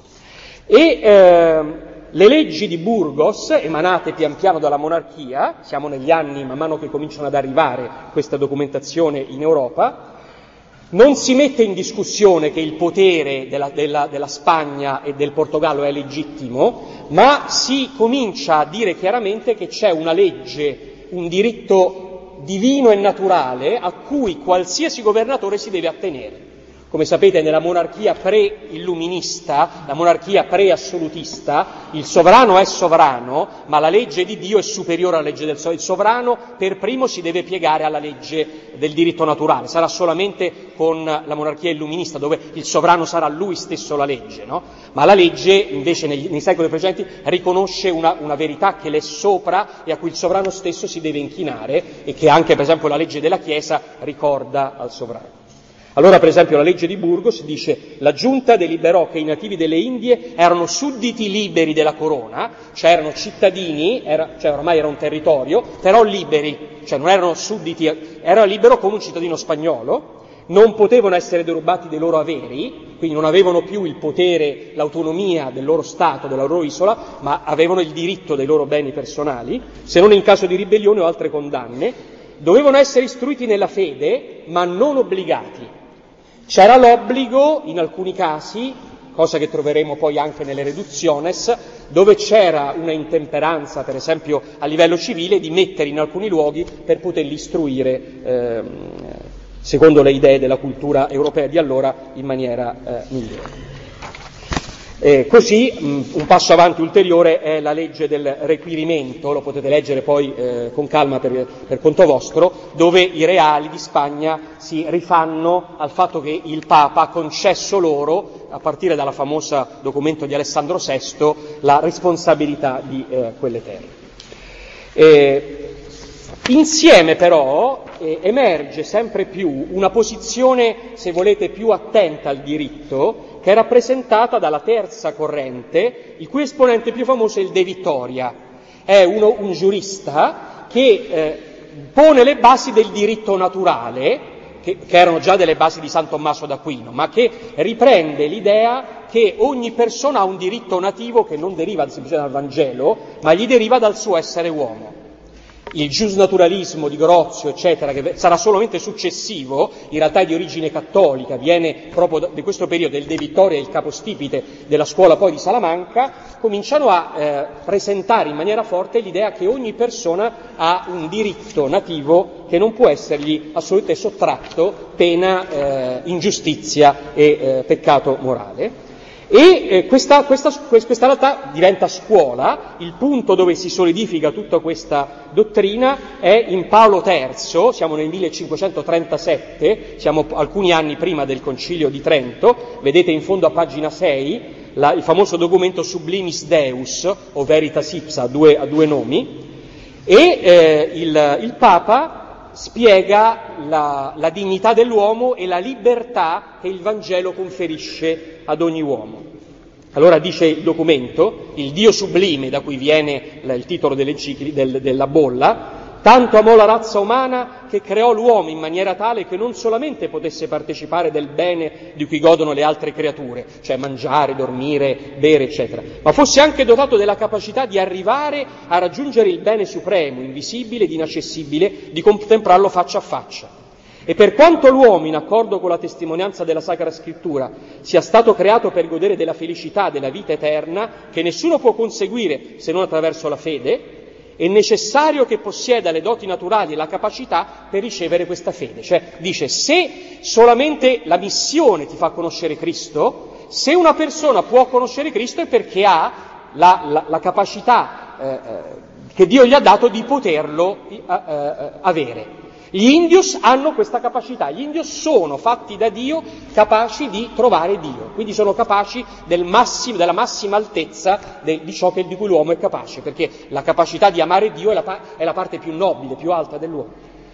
Le leggi di Burgos, emanate pian piano dalla monarchia, siamo negli anni man mano che cominciano ad arrivare questa documentazione in Europa, non si mette in discussione che il potere della Spagna e del Portogallo è legittimo, ma si comincia a dire chiaramente che c'è una legge, un diritto divino e naturale a cui qualsiasi governatore si deve attenere. Come sapete, nella monarchia pre-illuminista, la monarchia pre-assolutista, il sovrano è sovrano, ma la legge di Dio è superiore alla legge del sovrano. Il sovrano per primo si deve piegare alla legge del diritto naturale. Sarà solamente con la monarchia illuminista, dove il sovrano sarà lui stesso la legge, no? Ma la legge, invece, nei secoli precedenti, riconosce una verità che l'è sopra e a cui il sovrano stesso si deve inchinare e che anche, per esempio, la legge della Chiesa ricorda al sovrano. Allora, per esempio, la legge di Burgos dice: la giunta deliberò che i nativi delle Indie erano sudditi liberi della corona, cioè erano cittadini, cioè ormai era un territorio, però liberi, cioè non erano sudditi, era libero come un cittadino spagnolo, non potevano essere derubati dei loro averi, quindi non avevano più il potere, l'autonomia del loro Stato, della loro isola, ma avevano il diritto dei loro beni personali, se non in caso di ribellione o altre condanne, dovevano essere istruiti nella fede, ma non obbligati. C'era l'obbligo, in alcuni casi, cosa che troveremo poi anche nelle reducciones, dove c'era una intemperanza, per esempio a livello civile, di mettere in alcuni luoghi per poterli istruire, secondo le idee della cultura europea di allora, in maniera migliore. Così un passo avanti ulteriore è la legge del requirimento, lo potete leggere poi con calma per conto vostro, dove i reali di Spagna si rifanno al fatto che il Papa ha concesso loro, a partire dalla famosa documento di Alessandro VI, la responsabilità di quelle terre. Insieme però emerge sempre più una posizione, se volete, più attenta al diritto, che è rappresentata dalla terza corrente, il cui esponente più famoso è il De Vittoria. È un giurista che pone le basi del diritto naturale, che erano già delle basi di San Tommaso d'Aquino, ma che riprende l'idea che ogni persona ha un diritto nativo che non deriva semplicemente dal Vangelo, ma gli deriva dal suo essere uomo. Il giusnaturalismo di Grozio, eccetera, che sarà solamente successivo, in realtà è di origine cattolica, viene proprio di questo periodo del De Vittoria, il capostipite della scuola poi di Salamanca, cominciano a presentare in maniera forte l'idea che ogni persona ha un diritto nativo che non può essergli assolutamente sottratto, pena ingiustizia e peccato morale. E questa realtà diventa scuola, il punto dove si solidifica tutta questa dottrina è in Paolo III, siamo nel 1537, siamo alcuni anni prima del Concilio di Trento, vedete in fondo a pagina 6 il famoso documento Sublimis Deus, o Veritas Ipsa, a due nomi, e il Papa spiega la dignità dell'uomo e la libertà che il Vangelo conferisce ad ogni uomo. Allora dice il documento, il Dio sublime, da cui viene il titolo della bolla, tanto amò la razza umana che creò l'uomo in maniera tale che non solamente potesse partecipare del bene di cui godono le altre creature, cioè mangiare, dormire, bere, eccetera, ma fosse anche dotato della capacità di arrivare a raggiungere il bene supremo, invisibile ed inaccessibile, di contemplarlo faccia a faccia. E per quanto l'uomo, in accordo con la testimonianza della Sacra Scrittura, sia stato creato per godere della felicità della vita eterna, che nessuno può conseguire se non attraverso la fede, è necessario che possieda le doti naturali e la capacità per ricevere questa fede. Cioè, dice, se solamente la missione ti fa conoscere Cristo, se una persona può conoscere Cristo è perché ha la capacità che Dio gli ha dato di poterlo avere. Gli indios hanno questa capacità, gli indios sono fatti da Dio capaci di trovare Dio, quindi sono capaci della massima altezza di ciò di cui l'uomo è capace, perché la capacità di amare Dio è la parte più nobile, più alta dell'uomo.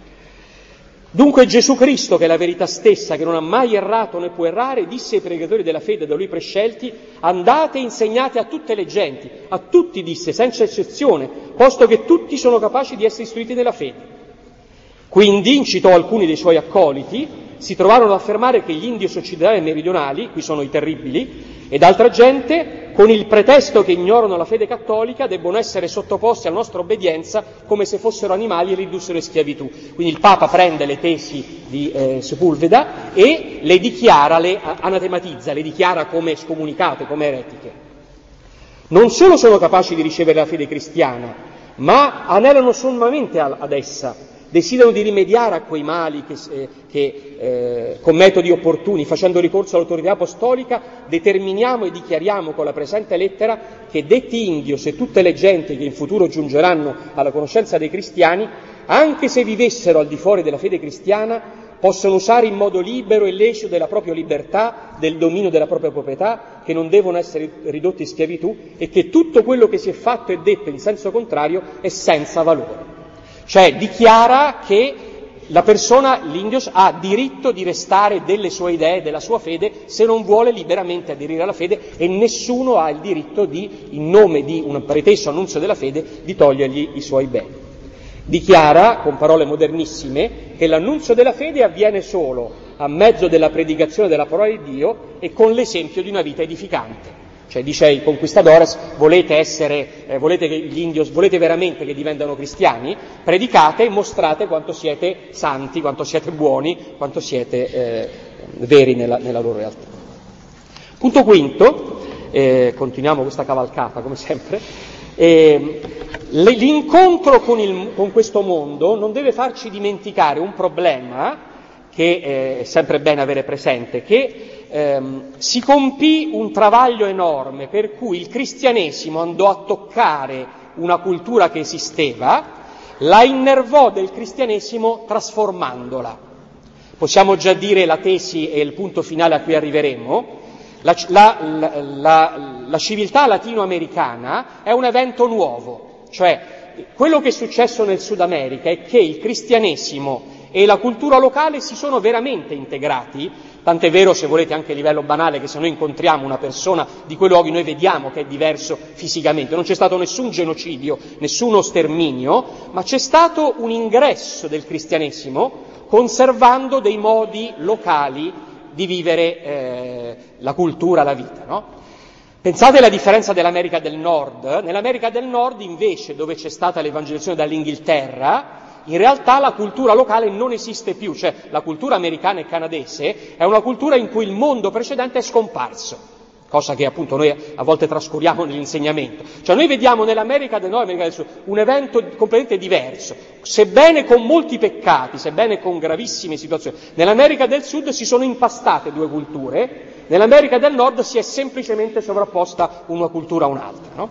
Dunque Gesù Cristo, che è la verità stessa, che non ha mai errato né può errare, disse ai pregatori della fede da lui prescelti: andate e insegnate a tutte le genti, a tutti disse, senza eccezione, posto che tutti sono capaci di essere istruiti nella fede. Quindi incitò alcuni dei suoi accoliti, si trovarono ad affermare che gli indios occidentali e meridionali, qui sono i terribili, ed altra gente, con il pretesto che ignorano la fede cattolica, debbono essere sottoposti alla nostra obbedienza come se fossero animali e ridussero in schiavitù. Quindi il Papa prende le tesi di Sepulveda e le dichiara, le anatematizza, le dichiara come scomunicate, come eretiche. Non solo sono capaci di ricevere la fede cristiana, ma anelano sommamente ad essa, desiderano di rimediare a quei mali che con metodi opportuni, facendo ricorso all'autorità apostolica, determiniamo e dichiariamo con la presente lettera che detti indios e tutte le genti che in futuro giungeranno alla conoscenza dei cristiani, anche se vivessero al di fuori della fede cristiana, possono usare in modo libero e lecito della propria libertà, del dominio della propria proprietà, che non devono essere ridotti in schiavitù e che tutto quello che si è fatto e detto in senso contrario è senza valore. Cioè dichiara che la persona, l'indios, ha diritto di restare delle sue idee, della sua fede, se non vuole liberamente aderire alla fede, e nessuno ha il diritto di, in nome di un preteso annunzio della fede, di togliergli i suoi beni. Dichiara, con parole modernissime, che l'annunzio della fede avviene solo a mezzo della predicazione della parola di Dio e con l'esempio di una vita edificante. Cioè, dice ai conquistadores, volete che gli indios, volete veramente che diventano cristiani? Predicate e mostrate quanto siete santi, quanto siete buoni, quanto siete veri nella loro realtà. Punto quinto, continuiamo questa cavalcata come sempre, l'incontro con questo mondo non deve farci dimenticare un problema che è sempre bene avere presente, che si compì un travaglio enorme per cui il cristianesimo andò a toccare una cultura che esisteva, la innervò del cristianesimo trasformandola. Possiamo già dire la tesi e il punto finale a cui arriveremo. La civiltà latinoamericana è un evento nuovo, cioè quello che è successo nel Sud America è che il cristianesimo e la cultura locale si sono veramente integrati Tant'è vero, se volete, anche a livello banale, che se noi incontriamo una persona di quei luoghi noi vediamo che è diverso fisicamente. Non c'è stato nessun genocidio, nessuno sterminio, ma c'è stato un ingresso del cristianesimo conservando dei modi locali di vivere la cultura, la vita, no? Pensate alla differenza dell'America del Nord. Nell'America del Nord, invece, dove c'è stata l'evangelizzazione dall'Inghilterra, in realtà la cultura locale non esiste più, cioè la cultura americana e canadese è una cultura in cui il mondo precedente è scomparso, cosa che appunto noi a volte trascuriamo nell'insegnamento. Cioè noi vediamo nell'America del Nord e America del Sud un evento completamente diverso, sebbene con molti peccati, sebbene con gravissime situazioni. Nell'America del Sud si sono impastate due culture, nell'America del Nord si è semplicemente sovrapposta una cultura a un'altra, no?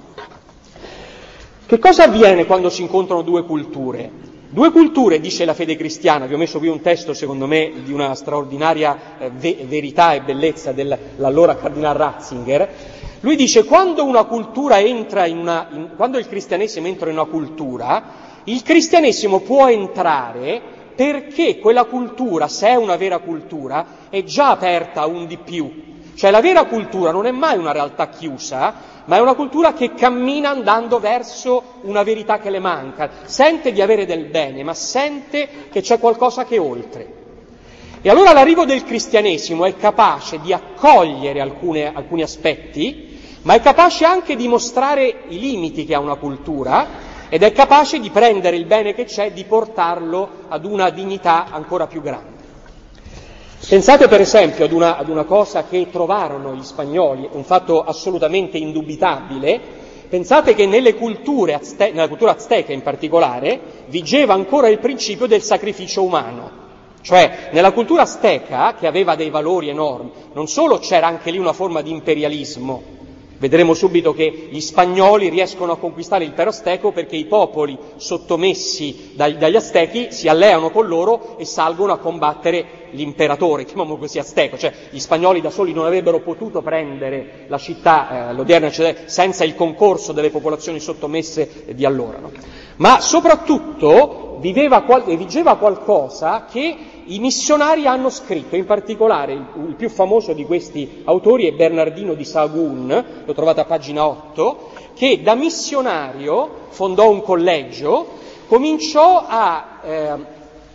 Che cosa avviene quando si incontrano due culture? Due culture, dice la fede cristiana, vi ho messo qui un testo secondo me di una straordinaria verità e bellezza dell'allora cardinal Ratzinger. Lui dice: quando una cultura entra quando il cristianesimo entra in una cultura, il cristianesimo può entrare perché quella cultura, se è una vera cultura, è già aperta a un di più. Cioè la vera cultura non è mai una realtà chiusa, ma è una cultura che cammina andando verso una verità che le manca, sente di avere del bene, ma sente che c'è qualcosa che è oltre. E allora l'arrivo del cristianesimo è capace di accogliere alcuni aspetti, ma è capace anche di mostrare i limiti che ha una cultura, ed è capace di prendere il bene che c'è e di portarlo ad una dignità ancora più grande. Pensate per esempio ad una cosa che trovarono gli spagnoli, un fatto assolutamente indubitabile. Pensate che nella cultura azteca in particolare, vigeva ancora il principio del sacrificio umano. Cioè, nella cultura azteca, che aveva dei valori enormi, non solo c'era anche lì una forma di imperialismo. Vedremo subito che gli spagnoli riescono a conquistare l'impero azteco perché i popoli sottomessi dagli aztechi si alleano con loro e salgono a combattere l'imperatore, chiamiamolo così, azteco. Cioè gli spagnoli da soli non avrebbero potuto prendere la città, l'odierna città, senza il concorso delle popolazioni sottomesse di allora, no? Ma soprattutto vigeva qualcosa che i missionari hanno scritto, in particolare il più famoso di questi autori è Bernardino di Sahagún, lo trovate a pagina 8, che da missionario fondò un collegio, cominciò a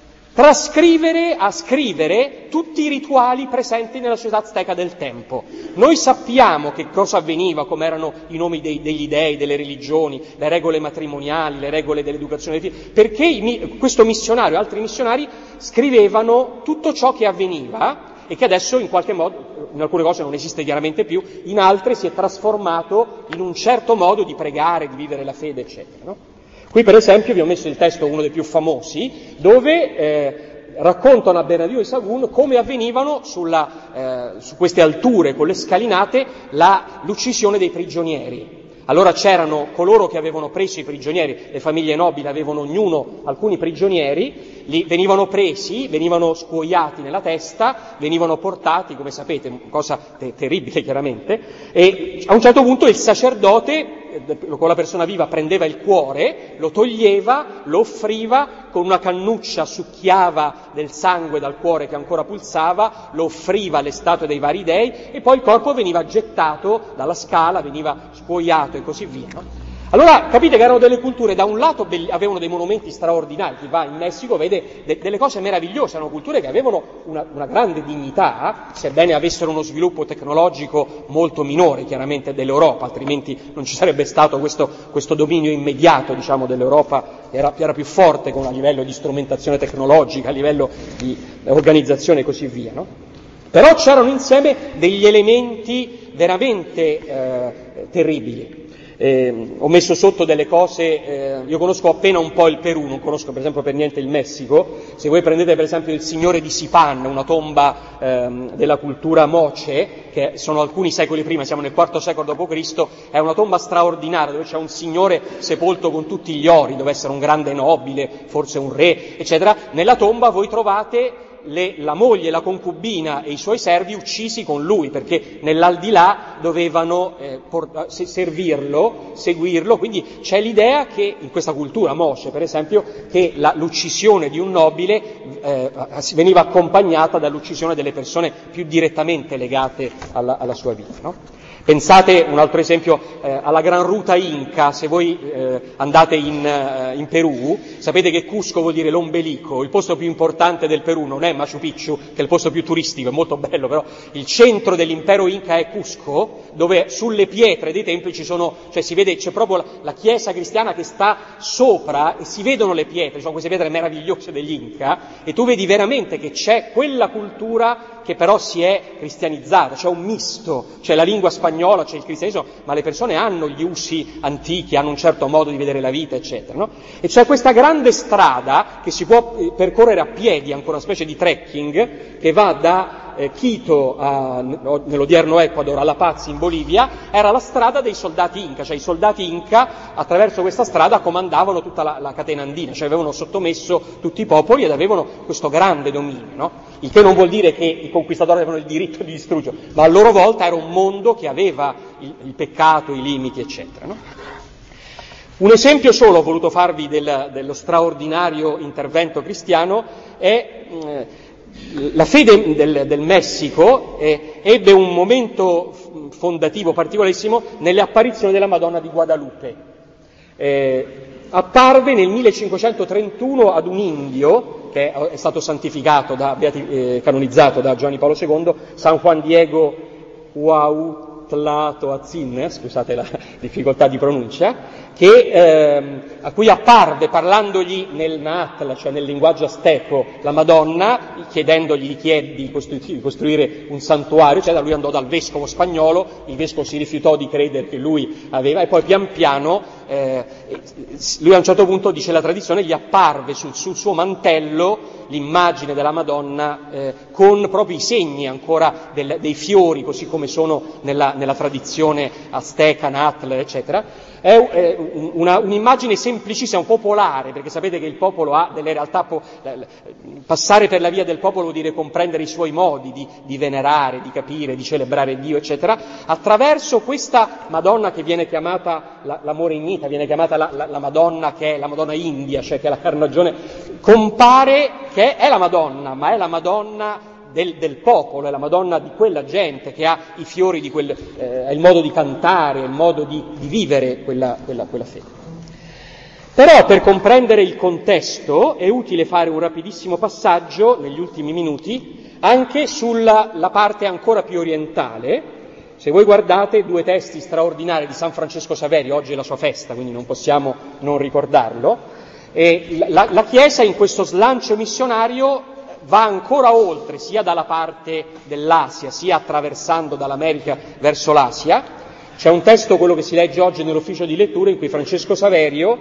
scrivere tutti i rituali presenti nella società azteca del tempo. Noi sappiamo che cosa avveniva, come erano i nomi degli dei, delle religioni, le regole matrimoniali, le regole dell'educazione dei figli, perché questo missionario e altri missionari scrivevano tutto ciò che avveniva e che adesso in qualche modo, in alcune cose non esiste chiaramente più, in altre si è trasformato in un certo modo di pregare, di vivere la fede, eccetera, no? Qui per esempio vi ho messo il testo, uno dei più famosi, dove raccontano a Bernardino di Sahagún come avvenivano su queste alture con le scalinate l'uccisione dei prigionieri. Allora c'erano coloro che avevano preso i prigionieri, le famiglie nobili avevano ognuno alcuni prigionieri, li venivano presi, venivano scuoiati nella testa, venivano portati, come sapete, cosa terribile chiaramente, e a un certo punto il sacerdote con la persona viva prendeva il cuore, lo toglieva, lo offriva, con una cannuccia succhiava del sangue dal cuore che ancora pulsava, lo offriva alle statue dei vari dei e poi il corpo veniva gettato dalla scala, veniva scuoiato e così via, no? Allora capite che erano delle culture, da un lato avevano dei monumenti straordinari, chi va in Messico vede delle cose meravigliose, erano culture che avevano una grande dignità, sebbene avessero uno sviluppo tecnologico molto minore chiaramente dell'Europa, altrimenti non ci sarebbe stato questo dominio immediato, diciamo, dell'Europa, era più forte a livello di strumentazione tecnologica, a livello di organizzazione e così via, no? Però c'erano insieme degli elementi veramente terribili. Ho messo sotto delle cose, io conosco appena un po' il Perù, non conosco per esempio per niente il Messico. Se voi prendete per esempio il Signore di Sipan, una tomba della cultura Moche, che sono alcuni secoli prima, siamo nel IV secolo d.C., è una tomba straordinaria dove c'è un signore sepolto con tutti gli ori, deve essere un grande nobile, forse un re, eccetera. Nella tomba voi trovate la moglie, la concubina e i suoi servi uccisi con lui, perché nell'aldilà dovevano servirlo, seguirlo, quindi c'è l'idea che in questa cultura Moshe, per esempio, che l'uccisione di un nobile veniva accompagnata dall'uccisione delle persone più direttamente legate alla sua vita, no? Pensate, un altro esempio, alla Gran Ruta Inca. Se voi andate in Perù, sapete che Cusco vuol dire l'ombelico. Il posto più importante del Perù non è Machu Picchu, che è il posto più turistico, è molto bello, però il centro dell'impero Inca è Cusco, dove sulle pietre dei templi si vede, c'è proprio la chiesa cristiana che sta sopra e si vedono le pietre, sono queste pietre meravigliose degli Inca, e tu vedi veramente che c'è quella cultura che però si è cristianizzata, c'è un misto, c'è la lingua spagnola, c'è il cristianesimo, ma le persone hanno gli usi antichi, hanno un certo modo di vedere la vita, eccetera, no? E c'è questa grande strada che si può percorrere a piedi, anche una specie di trekking, che va da Quito, nell'odierno Ecuador, a La Paz in Bolivia. Era la strada dei soldati Inca, cioè i soldati Inca attraverso questa strada comandavano tutta la catena andina, cioè avevano sottomesso tutti i popoli ed avevano questo grande dominio, no? Il che non vuol dire che i conquistadori avevano il diritto di distruggere, ma a loro volta era un mondo che aveva il peccato, i limiti, eccetera, no? Un esempio solo ho voluto farvi dello straordinario intervento cristiano è la fede del Messico ebbe un momento fondativo particolarissimo nelle apparizioni della Madonna di Guadalupe. Apparve nel 1531 ad un indio che è stato santificato, canonizzato da Giovanni Paolo II, San Juan Diego Cuauhtlaatoatzin, scusate la difficoltà di pronuncia, a cui apparve parlandogli nel Naatl, cioè nel linguaggio azteco, la Madonna, chiedendogli di costruire un santuario, cioè lui andò dal vescovo spagnolo, il vescovo si rifiutò di credere che lui aveva, e poi pian piano lui a un certo punto, dice la tradizione, gli apparve sul suo mantello l'immagine della Madonna con proprio i segni ancora dei fiori, così come sono nella tradizione azteca, Naatl, eccetera. È un'immagine semplicissima, popolare, perché sapete che il popolo ha delle realtà, passare per la via del popolo vuol dire comprendere i suoi modi di venerare, di capire, di celebrare Dio, eccetera, attraverso questa Madonna che viene chiamata l'amore in vita, viene chiamata la Madonna che è la Madonna India, cioè che è la carnagione, compare che è la Madonna, ma è la Madonna del popolo, è la Madonna di quella gente che ha i fiori di è il modo di cantare, è il modo di vivere quella fede. Però per comprendere il contesto è utile fare un rapidissimo passaggio negli ultimi minuti anche sulla parte ancora più orientale. Se voi guardate due testi straordinari di San Francesco Saverio, oggi è la sua festa, quindi non possiamo non ricordarlo, e la Chiesa in questo slancio missionario va ancora oltre, sia dalla parte dell'Asia, sia attraversando dall'America verso l'Asia. C'è un testo, quello che si legge oggi nell'ufficio di lettura, in cui Francesco Saverio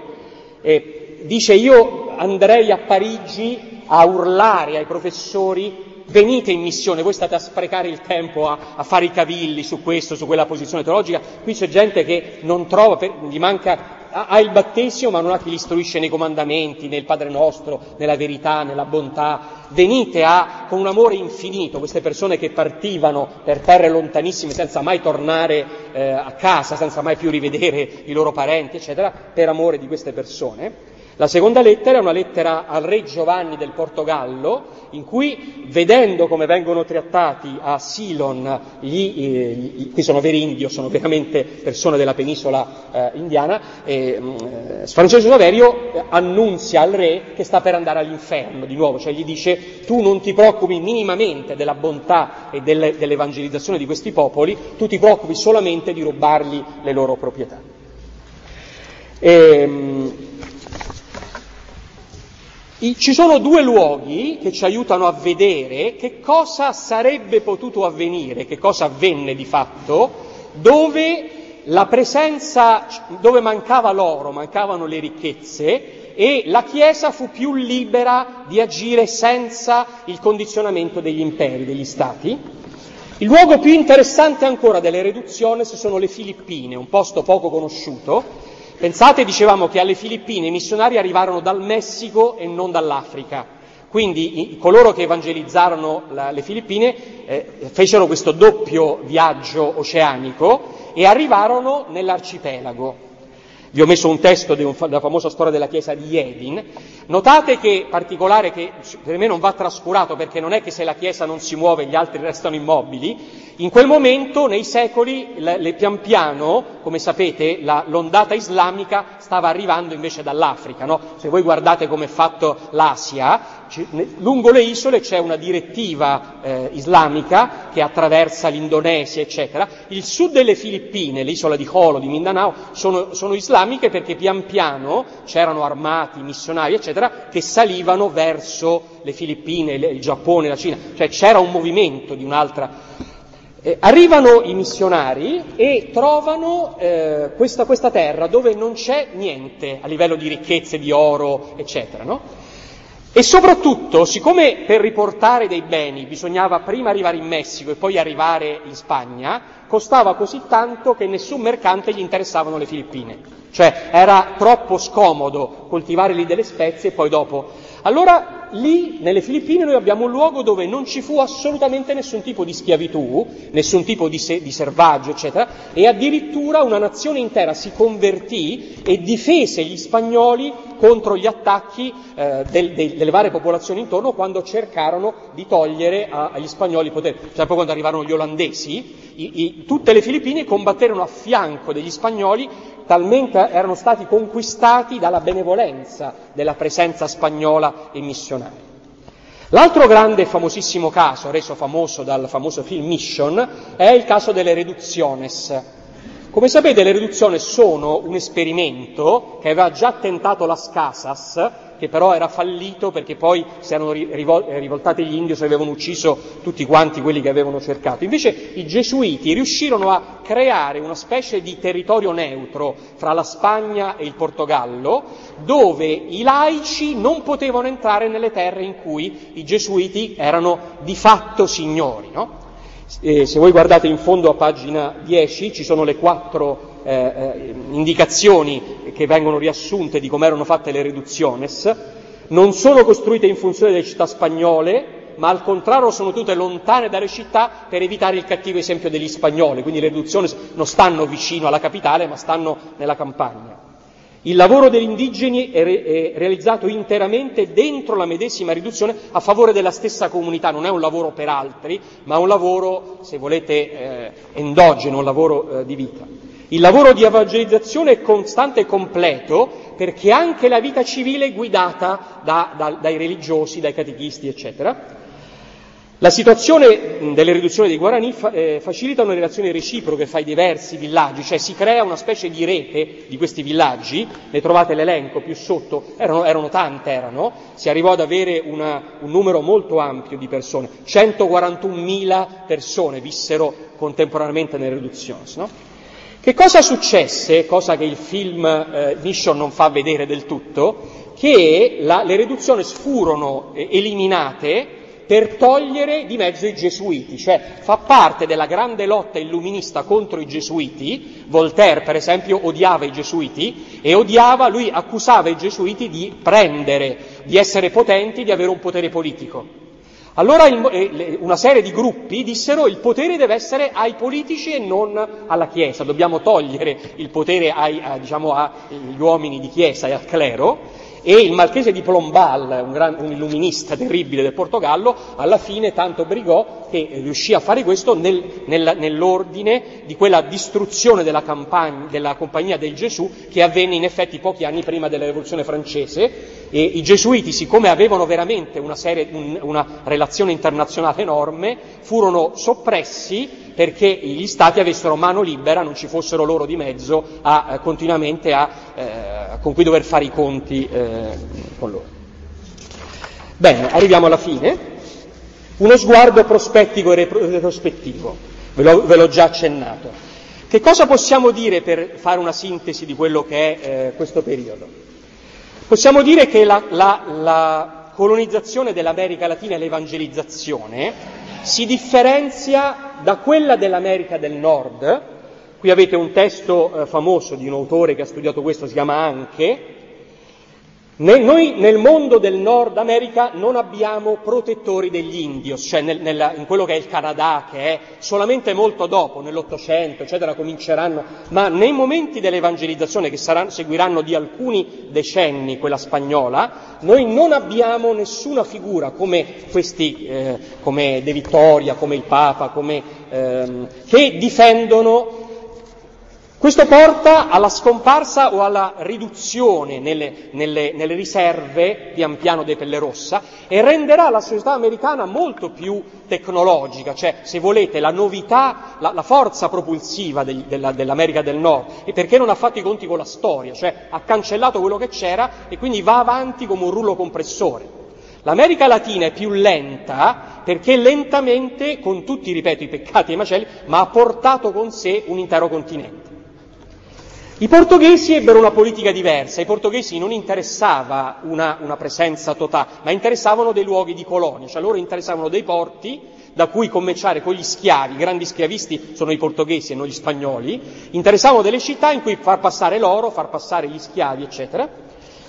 dice: io andrei a Parigi a urlare ai professori: venite in missione, voi state a sprecare il tempo a fare i cavilli su questo, su quella posizione teologica, qui c'è gente che non trova, gli manca, ha il battesimo ma non ha chi li istruisce nei comandamenti, nel Padre Nostro, nella verità, nella bontà. Venite con un amore infinito, queste persone che partivano per terre lontanissime senza mai tornare a casa, senza mai più rivedere i loro parenti, eccetera, per amore di queste persone. La seconda lettera è una lettera al re Giovanni del Portogallo, in cui, vedendo come vengono trattati a Ceylon, qui sono veri indio, sono veramente persone della penisola indiana, Francesco Saverio annunzia al re che sta per andare all'inferno di nuovo, cioè gli dice: tu non ti preoccupi minimamente della bontà e dell'evangelizzazione di questi popoli, tu ti preoccupi solamente di rubargli le loro proprietà. Ci sono due luoghi che ci aiutano a vedere che cosa sarebbe potuto avvenire, che cosa avvenne di fatto, dove la presenza, dove mancava l'oro, mancavano le ricchezze, e la Chiesa fu più libera di agire senza il condizionamento degli imperi, degli stati. Il luogo più interessante ancora delle reducciones sono le Filippine, un posto poco conosciuto. Pensate, dicevamo, che alle Filippine i missionari arrivarono dal Messico e non dall'Africa. Quindi coloro che evangelizzarono le Filippine fecero questo doppio viaggio oceanico e arrivarono nell'arcipelago. Vi ho messo un testo della famosa storia della chiesa di Yedin. Notate che particolare che per me non va trascurato, perché non è che se la chiesa non si muove gli altri restano immobili. In quel momento, nei secoli, pian piano, come sapete, l'ondata islamica stava arrivando invece dall'Africa, no? Se voi guardate come è fatto l'Asia, lungo le isole c'è una direttiva islamica che attraversa l'Indonesia, eccetera. Il sud delle Filippine, l'isola di Jolo, di Mindanao, sono islamiche perché pian piano c'erano armati, missionari, eccetera, che salivano verso le Filippine, il Giappone, la Cina, cioè c'era un movimento di un'altra. Arrivano i missionari e trovano questa terra dove non c'è niente a livello di ricchezze, di oro, eccetera, no? E soprattutto, siccome per riportare dei beni bisognava prima arrivare in Messico e poi arrivare in Spagna, costava così tanto che nessun mercante gli interessavano le Filippine. Cioè era troppo scomodo coltivare lì delle spezie e poi dopo. Allora lì nelle Filippine noi abbiamo un luogo dove non ci fu assolutamente nessun tipo di schiavitù, nessun tipo di servaggio, eccetera, e addirittura una nazione intera si convertì e difese gli spagnoli contro gli attacchi delle varie popolazioni intorno quando cercarono di togliere agli spagnoli il potere. Cioè poi quando arrivarono gli olandesi, tutte le Filippine combatterono a fianco degli spagnoli, talmente erano stati conquistati dalla benevolenza della presenza spagnola e missionaria. L'altro grande e famosissimo caso, reso famoso dal famoso film Mission, è il caso delle Reducciones. Come sapete, le Reducciones sono un esperimento che aveva già tentato Las Casas, che però era fallito perché poi si erano rivoltati gli indios e avevano ucciso tutti quanti quelli che avevano cercato. Invece i gesuiti riuscirono a creare una specie di territorio neutro fra la Spagna e il Portogallo, dove i laici non potevano entrare nelle terre in cui i gesuiti erano di fatto signori, no? Se voi guardate in fondo a pagina 10 ci sono le 4 indicazioni che vengono riassunte di come erano fatte le Reducciones. Non sono costruite in funzione delle città spagnole, ma al contrario sono tutte lontane dalle città per evitare il cattivo esempio degli spagnoli, quindi le Reducciones non stanno vicino alla capitale ma stanno nella campagna. Il lavoro degli indigeni è realizzato interamente dentro la medesima riduzione a favore della stessa comunità, non è un lavoro per altri, ma un lavoro, se volete, endogeno, un lavoro di vita. Il lavoro di evangelizzazione è costante e completo perché anche la vita civile è guidata dai religiosi, dai catechisti, eccetera. La situazione delle riduzioni dei Guarani facilita una relazione reciproca fra i diversi villaggi, cioè si crea una specie di rete di questi villaggi, ne trovate l'elenco più sotto, erano tante, si arrivò ad avere un numero molto ampio di persone, 141.000 persone vissero contemporaneamente nelle riduzioni, no? Che cosa successe, cosa che il film Mission non fa vedere del tutto, che le riduzioni furono eliminate per togliere di mezzo i gesuiti, cioè fa parte della grande lotta illuminista contro i gesuiti. Voltaire, per esempio, odiava i gesuiti e lui accusava i gesuiti di essere potenti, di avere un potere politico. Allora una serie di gruppi dissero il potere deve essere ai politici e non alla Chiesa, dobbiamo togliere il potere agli uomini di Chiesa e al clero. E il marchese di Pombal, un illuminista terribile del Portogallo, alla fine tanto brigò che riuscì a fare questo nell'ordine di quella distruzione della compagnia del Gesù che avvenne in effetti pochi anni prima della Rivoluzione francese. E i gesuiti, siccome avevano veramente una relazione internazionale enorme, furono soppressi perché gli stati avessero mano libera, non ci fossero loro di mezzo continuamente con cui dover fare i conti con loro. Bene, arriviamo alla fine. Uno sguardo prospettico e retrospettivo, ve l'ho già accennato. Che cosa possiamo dire per fare una sintesi di quello che è questo periodo? Possiamo dire che la colonizzazione dell'America Latina e l'evangelizzazione si differenzia da quella dell'America del Nord. Qui avete un testo famoso di un autore che ha studiato questo, si chiama Anche, Noi nel mondo del Nord America non abbiamo protettori degli indios, cioè in quello che è il Canada, che è solamente molto dopo, nell'Ottocento, eccetera, cominceranno, ma nei momenti dell'evangelizzazione, che seguiranno di alcuni decenni, quella spagnola, noi non abbiamo nessuna figura come questi, come De Vittoria, come il Papa, che difendono. Questo porta alla scomparsa o alla riduzione nelle riserve pian piano dei Pelle Rossa e renderà la società americana molto più tecnologica, cioè se volete la novità, la forza propulsiva dell'America del Nord, e perché non ha fatto i conti con la storia, cioè ha cancellato quello che c'era e quindi va avanti come un rullo compressore. L'America Latina è più lenta perché lentamente, con tutti, ripeto, i peccati e i macelli, ma ha portato con sé un intero continente. I portoghesi ebbero una politica diversa, ai portoghesi non interessava una presenza totale, ma interessavano dei luoghi di colonia, cioè loro interessavano dei porti da cui commerciare con gli schiavi, i grandi schiavisti sono i portoghesi e non gli spagnoli, interessavano delle città in cui far passare l'oro, far passare gli schiavi, eccetera.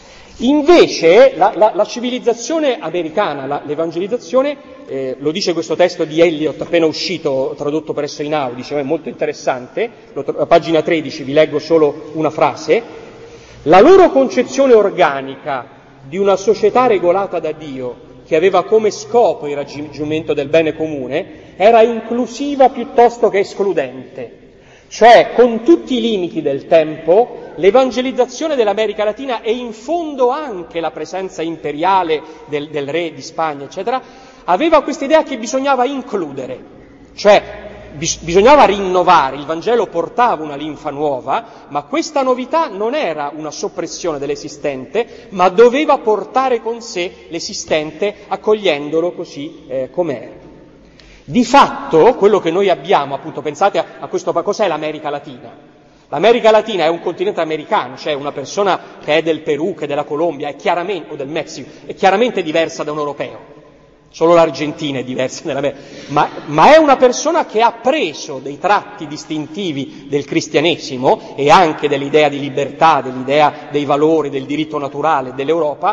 Invece la civilizzazione americana, l'evangelizzazione, lo dice questo testo di Eliot appena uscito, tradotto presso Einaudi, è molto interessante, a pagina 13 vi leggo solo una frase: la loro concezione organica di una società regolata da Dio, che aveva come scopo il raggiungimento del bene comune, era inclusiva piuttosto che escludente. Cioè, con tutti i limiti del tempo, l'evangelizzazione dell'America Latina e in fondo anche la presenza imperiale del re di Spagna, eccetera, aveva questa idea che bisognava includere, cioè bisognava rinnovare. Il Vangelo portava una linfa nuova, ma questa novità non era una soppressione dell'esistente, ma doveva portare con sé l'esistente accogliendolo così com'era. Di fatto, quello che noi abbiamo, appunto, pensate a questo, cos'è l'America Latina? L'America Latina è un continente americano, cioè una persona che è del Perù, che è della Colombia, o del Messico, è chiaramente diversa da un europeo. Solo l'Argentina è diversa dall'America, ma è una persona che ha preso dei tratti distintivi del cristianesimo e anche dell'idea di libertà, dei valori, del diritto naturale dell'Europa,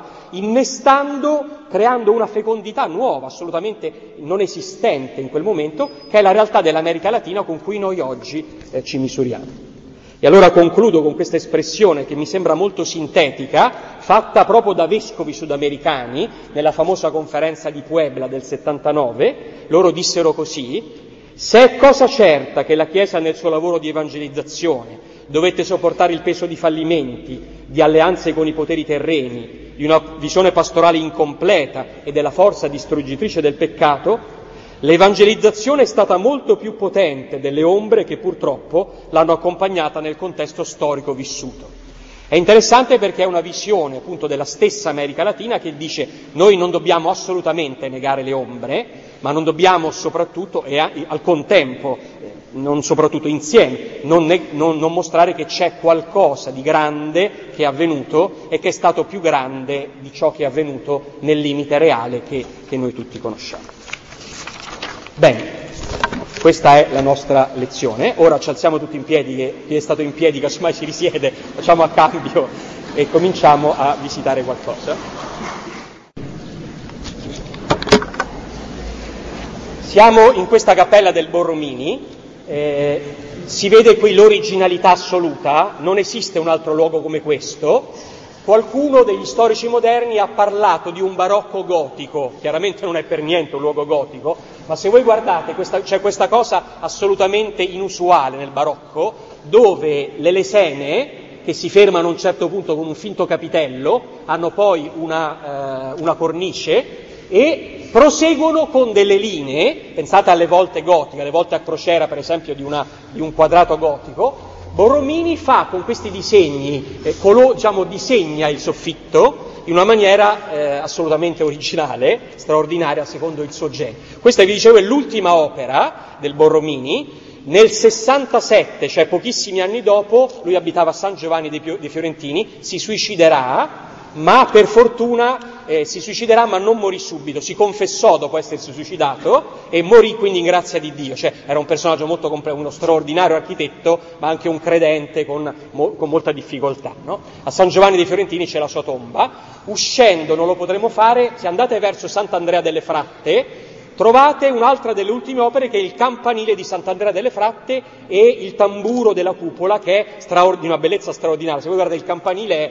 creando una fecondità nuova, assolutamente non esistente in quel momento, che è la realtà dell'America Latina con cui noi oggi ci misuriamo. E allora concludo con questa espressione che mi sembra molto sintetica, fatta proprio da vescovi sudamericani nella famosa conferenza di Puebla del 79. Loro dissero così: se è cosa certa che la Chiesa nel suo lavoro di evangelizzazione dovette sopportare il peso di fallimenti, di alleanze con i poteri terreni, di una visione pastorale incompleta e della forza distruggitrice del peccato, l'evangelizzazione è stata molto più potente delle ombre che purtroppo l'hanno accompagnata nel contesto storico vissuto. È interessante perché è una visione appunto della stessa America Latina che dice: noi non dobbiamo assolutamente negare le ombre, ma non dobbiamo soprattutto, e al contempo, non soprattutto insieme, non mostrare che c'è qualcosa di grande che è avvenuto e che è stato più grande di ciò che è avvenuto nel limite reale che noi tutti conosciamo. Bene, questa è la nostra lezione. Ora ci alziamo tutti in piedi, chi è stato in piedi casomai si risiede, facciamo a cambio e cominciamo a visitare qualcosa. Siamo in questa cappella del Borromini, si vede qui l'originalità assoluta, non esiste un altro luogo come questo. Qualcuno degli storici moderni ha parlato di un barocco gotico, chiaramente non è per niente un luogo gotico, ma se voi guardate c'è questa cosa assolutamente inusuale nel barocco, dove le lesene, che si fermano a un certo punto con un finto capitello, hanno poi una cornice e proseguono con delle linee. Pensate alle volte gotiche, alle volte a crociera per esempio di un quadrato gotico. Borromini fa con questi disegni, disegna il soffitto in una maniera assolutamente originale, straordinaria secondo il suo genere. Questa, vi dicevo, è l'ultima opera del Borromini. Nel 67, cioè pochissimi anni dopo, lui abitava a San Giovanni dei Fiorentini, si suiciderà ma per fortuna si suiciderà, ma non morì subito, si confessò dopo essersi suicidato e morì quindi in grazia di Dio, cioè era un personaggio molto complesso, uno straordinario architetto, ma anche un credente con molta difficoltà, no? A San Giovanni dei Fiorentini c'è la sua tomba. Uscendo, non lo potremo fare, se andate verso Sant'Andrea delle Fratte, trovate un'altra delle ultime opere che è il campanile di Sant'Andrea delle Fratte e il tamburo della cupola, che è di una bellezza straordinaria. Se voi guardate, il campanile è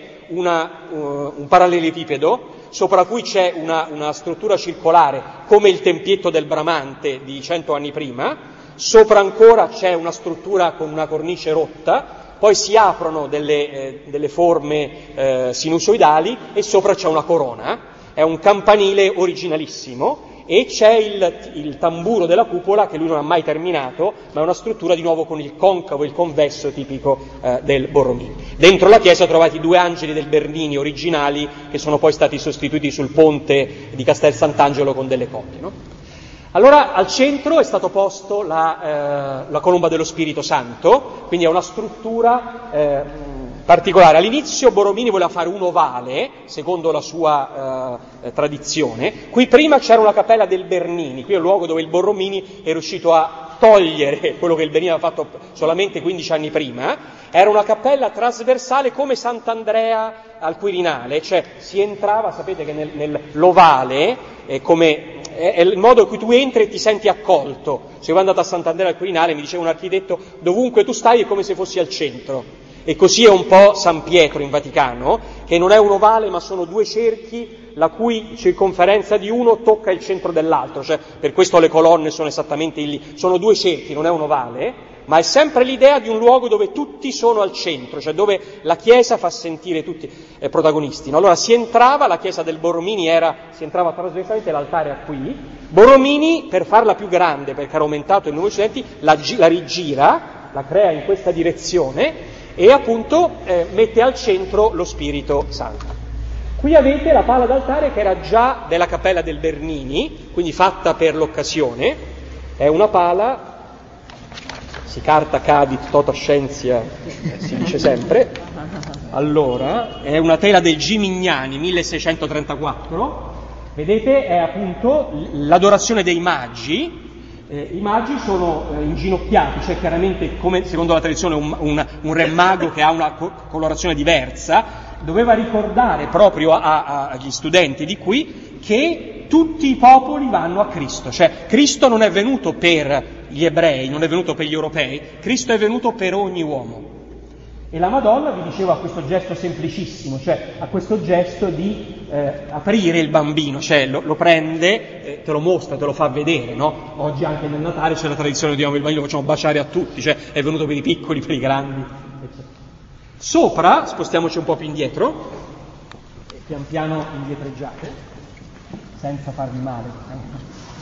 un parallelepipedo sopra cui c'è una struttura circolare come il tempietto del Bramante di 100 anni prima, sopra ancora c'è una struttura con una cornice rotta, poi si aprono delle forme sinusoidali e sopra c'è una corona. È un campanile originalissimo e c'è il tamburo della cupola che lui non ha mai terminato, ma è una struttura di nuovo con il concavo e il convesso tipico del Borromini. Dentro la chiesa trovate i 2 angeli del Bernini originali che sono poi stati sostituiti sul ponte di Castel Sant'Angelo con delle copie, no? Allora al centro è stato posto la colomba dello Spirito Santo, quindi è una struttura particolare. All'inizio Borromini voleva fare un ovale, secondo la sua tradizione. Qui prima c'era una cappella del Bernini, qui è il luogo dove il Borromini è riuscito a togliere quello che il Bernini aveva fatto solamente 15 anni prima. Era una cappella trasversale come Sant'Andrea al Quirinale, cioè si entrava, sapete che nell'ovale è il modo in cui tu entri e ti senti accolto. Se io andate a Sant'Andrea al Quirinale, mi diceva un architetto, dovunque tu stai è come se fossi al centro. E così è un po' San Pietro in Vaticano, che non è un ovale ma sono 2 cerchi la cui circonferenza di uno tocca il centro dell'altro, cioè per questo le colonne sono esattamente lì, sono 2 cerchi, non è un ovale, ma è sempre l'idea di un luogo dove tutti sono al centro, cioè dove la Chiesa fa sentire tutti protagonisti, no? Allora si entrava, la chiesa del Borromini si entrava trasversalmente, l'altare a qui. Borromini, per farla più grande, perché era aumentato il numero di studenti, la rigira, la crea in questa direzione e appunto mette al centro lo Spirito Santo. Qui avete la pala d'altare che era già della cappella del Bernini, quindi fatta per l'occasione. È una pala, si carta cadit tota scientia, si dice sempre. Allora, è una tela del Gimignani, 1634. Vedete, è appunto l'adorazione dei magi. I magi sono inginocchiati, cioè chiaramente come secondo la tradizione un re mago che ha una colorazione diversa, doveva ricordare proprio agli studenti di qui che tutti i popoli vanno a Cristo, cioè Cristo non è venuto per gli ebrei, non è venuto per gli europei, Cristo è venuto per ogni uomo. E la Madonna, vi dicevo, ha questo gesto semplicissimo, cioè ha questo gesto di aprire il bambino, cioè lo prende, te lo mostra, te lo fa vedere, no? Oggi anche nel Natale c'è la tradizione di il bambino, lo facciamo baciare a tutti, cioè è venuto per i piccoli, per i grandi, eccetera. Sopra, spostiamoci un po' più indietro, pian piano indietreggiate, senza farvi male.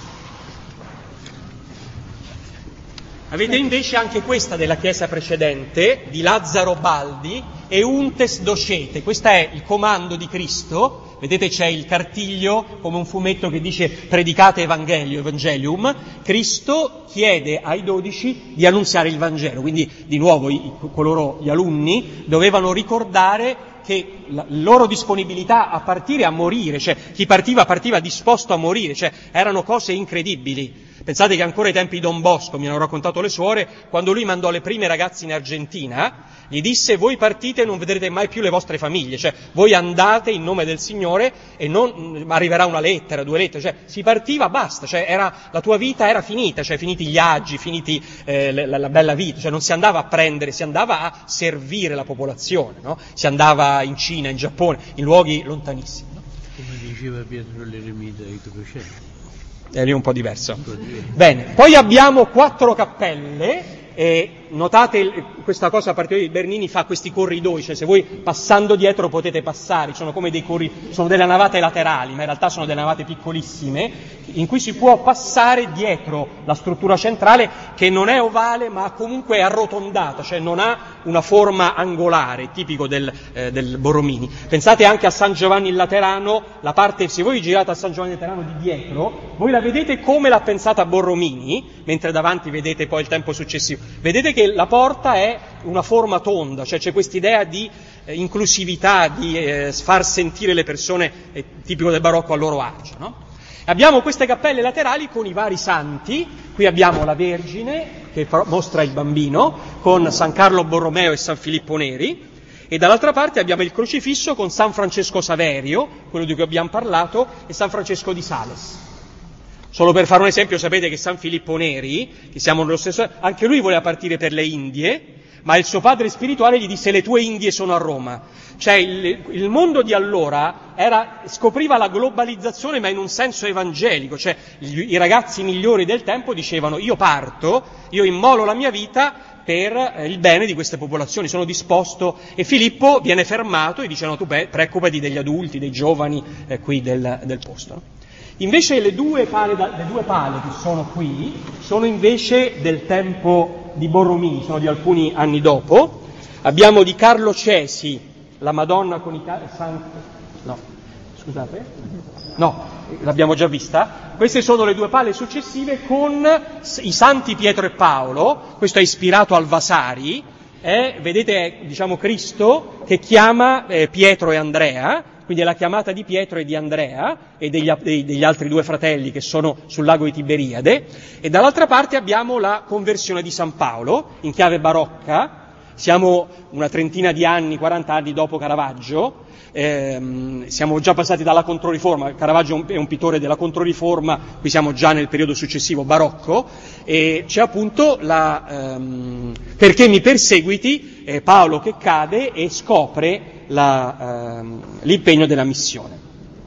Avete invece anche questa della chiesa precedente, di Lazzaro Baldi, e Untes Docete. Questo è il comando di Cristo. Vedete, c'è il cartiglio come un fumetto che dice predicate Evangelium. Cristo chiede ai 12 di annunziare il Vangelo, quindi di nuovo gli alunni dovevano ricordare che la loro disponibilità a partire a morire, cioè chi partiva disposto a morire, cioè erano cose incredibili. Pensate che ancora ai tempi di Don Bosco, mi hanno raccontato le suore, quando lui mandò le prime ragazze in Argentina, gli disse: voi partite e non vedrete mai più le vostre famiglie, cioè voi andate in nome del Signore e non arriverà una lettera, 2 lettere, cioè si partiva, basta, cioè la tua vita era finita, cioè finiti gli agi, finiti la bella vita, cioè non si andava a prendere, si andava a servire la popolazione, no? Si andava in Cina, in Giappone, in luoghi lontanissimi, no? Come diceva Pietro l'Eremita ai 300. È lì un po' diverso. Bene, poi abbiamo 4 cappelle e notate questa cosa a partire di Bernini fa questi corridoi, cioè se voi passando dietro potete passare, sono come sono delle navate laterali, ma in realtà sono delle navate piccolissime in cui si può passare dietro la struttura centrale che non è ovale ma comunque è arrotondata, cioè non ha una forma angolare, tipico del Borromini. Pensate anche a San Giovanni il Laterano, la parte, se voi girate a San Giovanni il Laterano di dietro, voi la vedete come l'ha pensata Borromini, mentre davanti vedete poi il tempo successivo. Vedete che la porta è una forma tonda, cioè c'è quest'idea di inclusività, di far sentire le persone, tipico del barocco, a loro agio, no? Abbiamo queste cappelle laterali con i vari santi. Qui abbiamo la Vergine che mostra il bambino con San Carlo Borromeo e San Filippo Neri, e dall'altra parte abbiamo il crocifisso con San Francesco Saverio, quello di cui abbiamo parlato, e San Francesco di Sales. Solo per fare un esempio, sapete che San Filippo Neri, che siamo nello stesso, anche lui voleva partire per le Indie, ma il suo padre spirituale gli disse: le tue Indie sono a Roma. Cioè il mondo di allora scopriva la globalizzazione, ma in un senso evangelico, cioè i ragazzi migliori del tempo dicevano: io parto, io immolo la mia vita per il bene di queste popolazioni, sono disposto. E Filippo viene fermato e dice: no, tu preoccupati degli adulti, dei giovani qui del posto, no? Invece le due pale che sono qui sono invece del tempo di Borromini, sono di alcuni anni dopo. Abbiamo di Carlo Cesi la Madonna con l'abbiamo già vista. Queste sono le due pale successive con i santi Pietro e Paolo. Questo è ispirato al Vasari, vedete, è, diciamo, Cristo che chiama Pietro e Andrea, quindi è la chiamata di Pietro e di Andrea e degli altri due fratelli che sono sul lago di Tiberiade, e dall'altra parte abbiamo la conversione di San Paolo in chiave barocca. Siamo una trentina di anni, 40 anni dopo Caravaggio, siamo già passati dalla Controriforma. Caravaggio è un pittore della Controriforma, qui siamo già nel periodo successivo barocco, e c'è appunto perché mi perseguiti, Paolo che cade e scopre l'impegno della missione.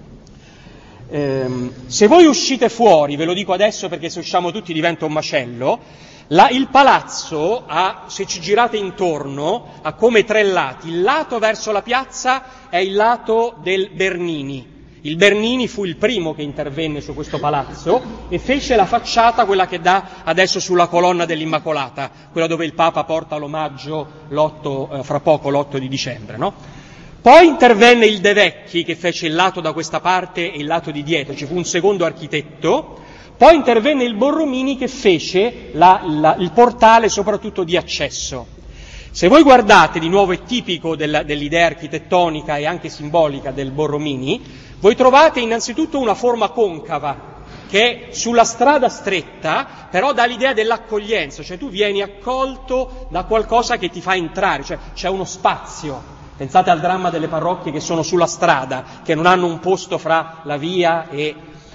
Se voi uscite fuori, ve lo dico adesso perché se usciamo tutti diventa un macello, il palazzo se ci girate intorno, ha come tre lati. Il lato verso la piazza è il lato del Bernini. Il Bernini fu il primo che intervenne su questo palazzo e fece la facciata, quella che dà adesso sulla colonna dell'Immacolata, quella dove il Papa porta l'omaggio fra poco, l'8 di dicembre, no? Poi intervenne il De Vecchi che fece il lato da questa parte e il lato di dietro, ci fu un secondo architetto. Poi intervenne il Borromini che fece il portale soprattutto di accesso. Se voi guardate, di nuovo è tipico dell'idea architettonica e anche simbolica del Borromini, voi trovate innanzitutto una forma concava che è sulla strada stretta, però dà l'idea dell'accoglienza, cioè tu vieni accolto da qualcosa che ti fa entrare, cioè c'è uno spazio. Pensate al dramma delle parrocchie che sono sulla strada, che non hanno un posto fra la via e...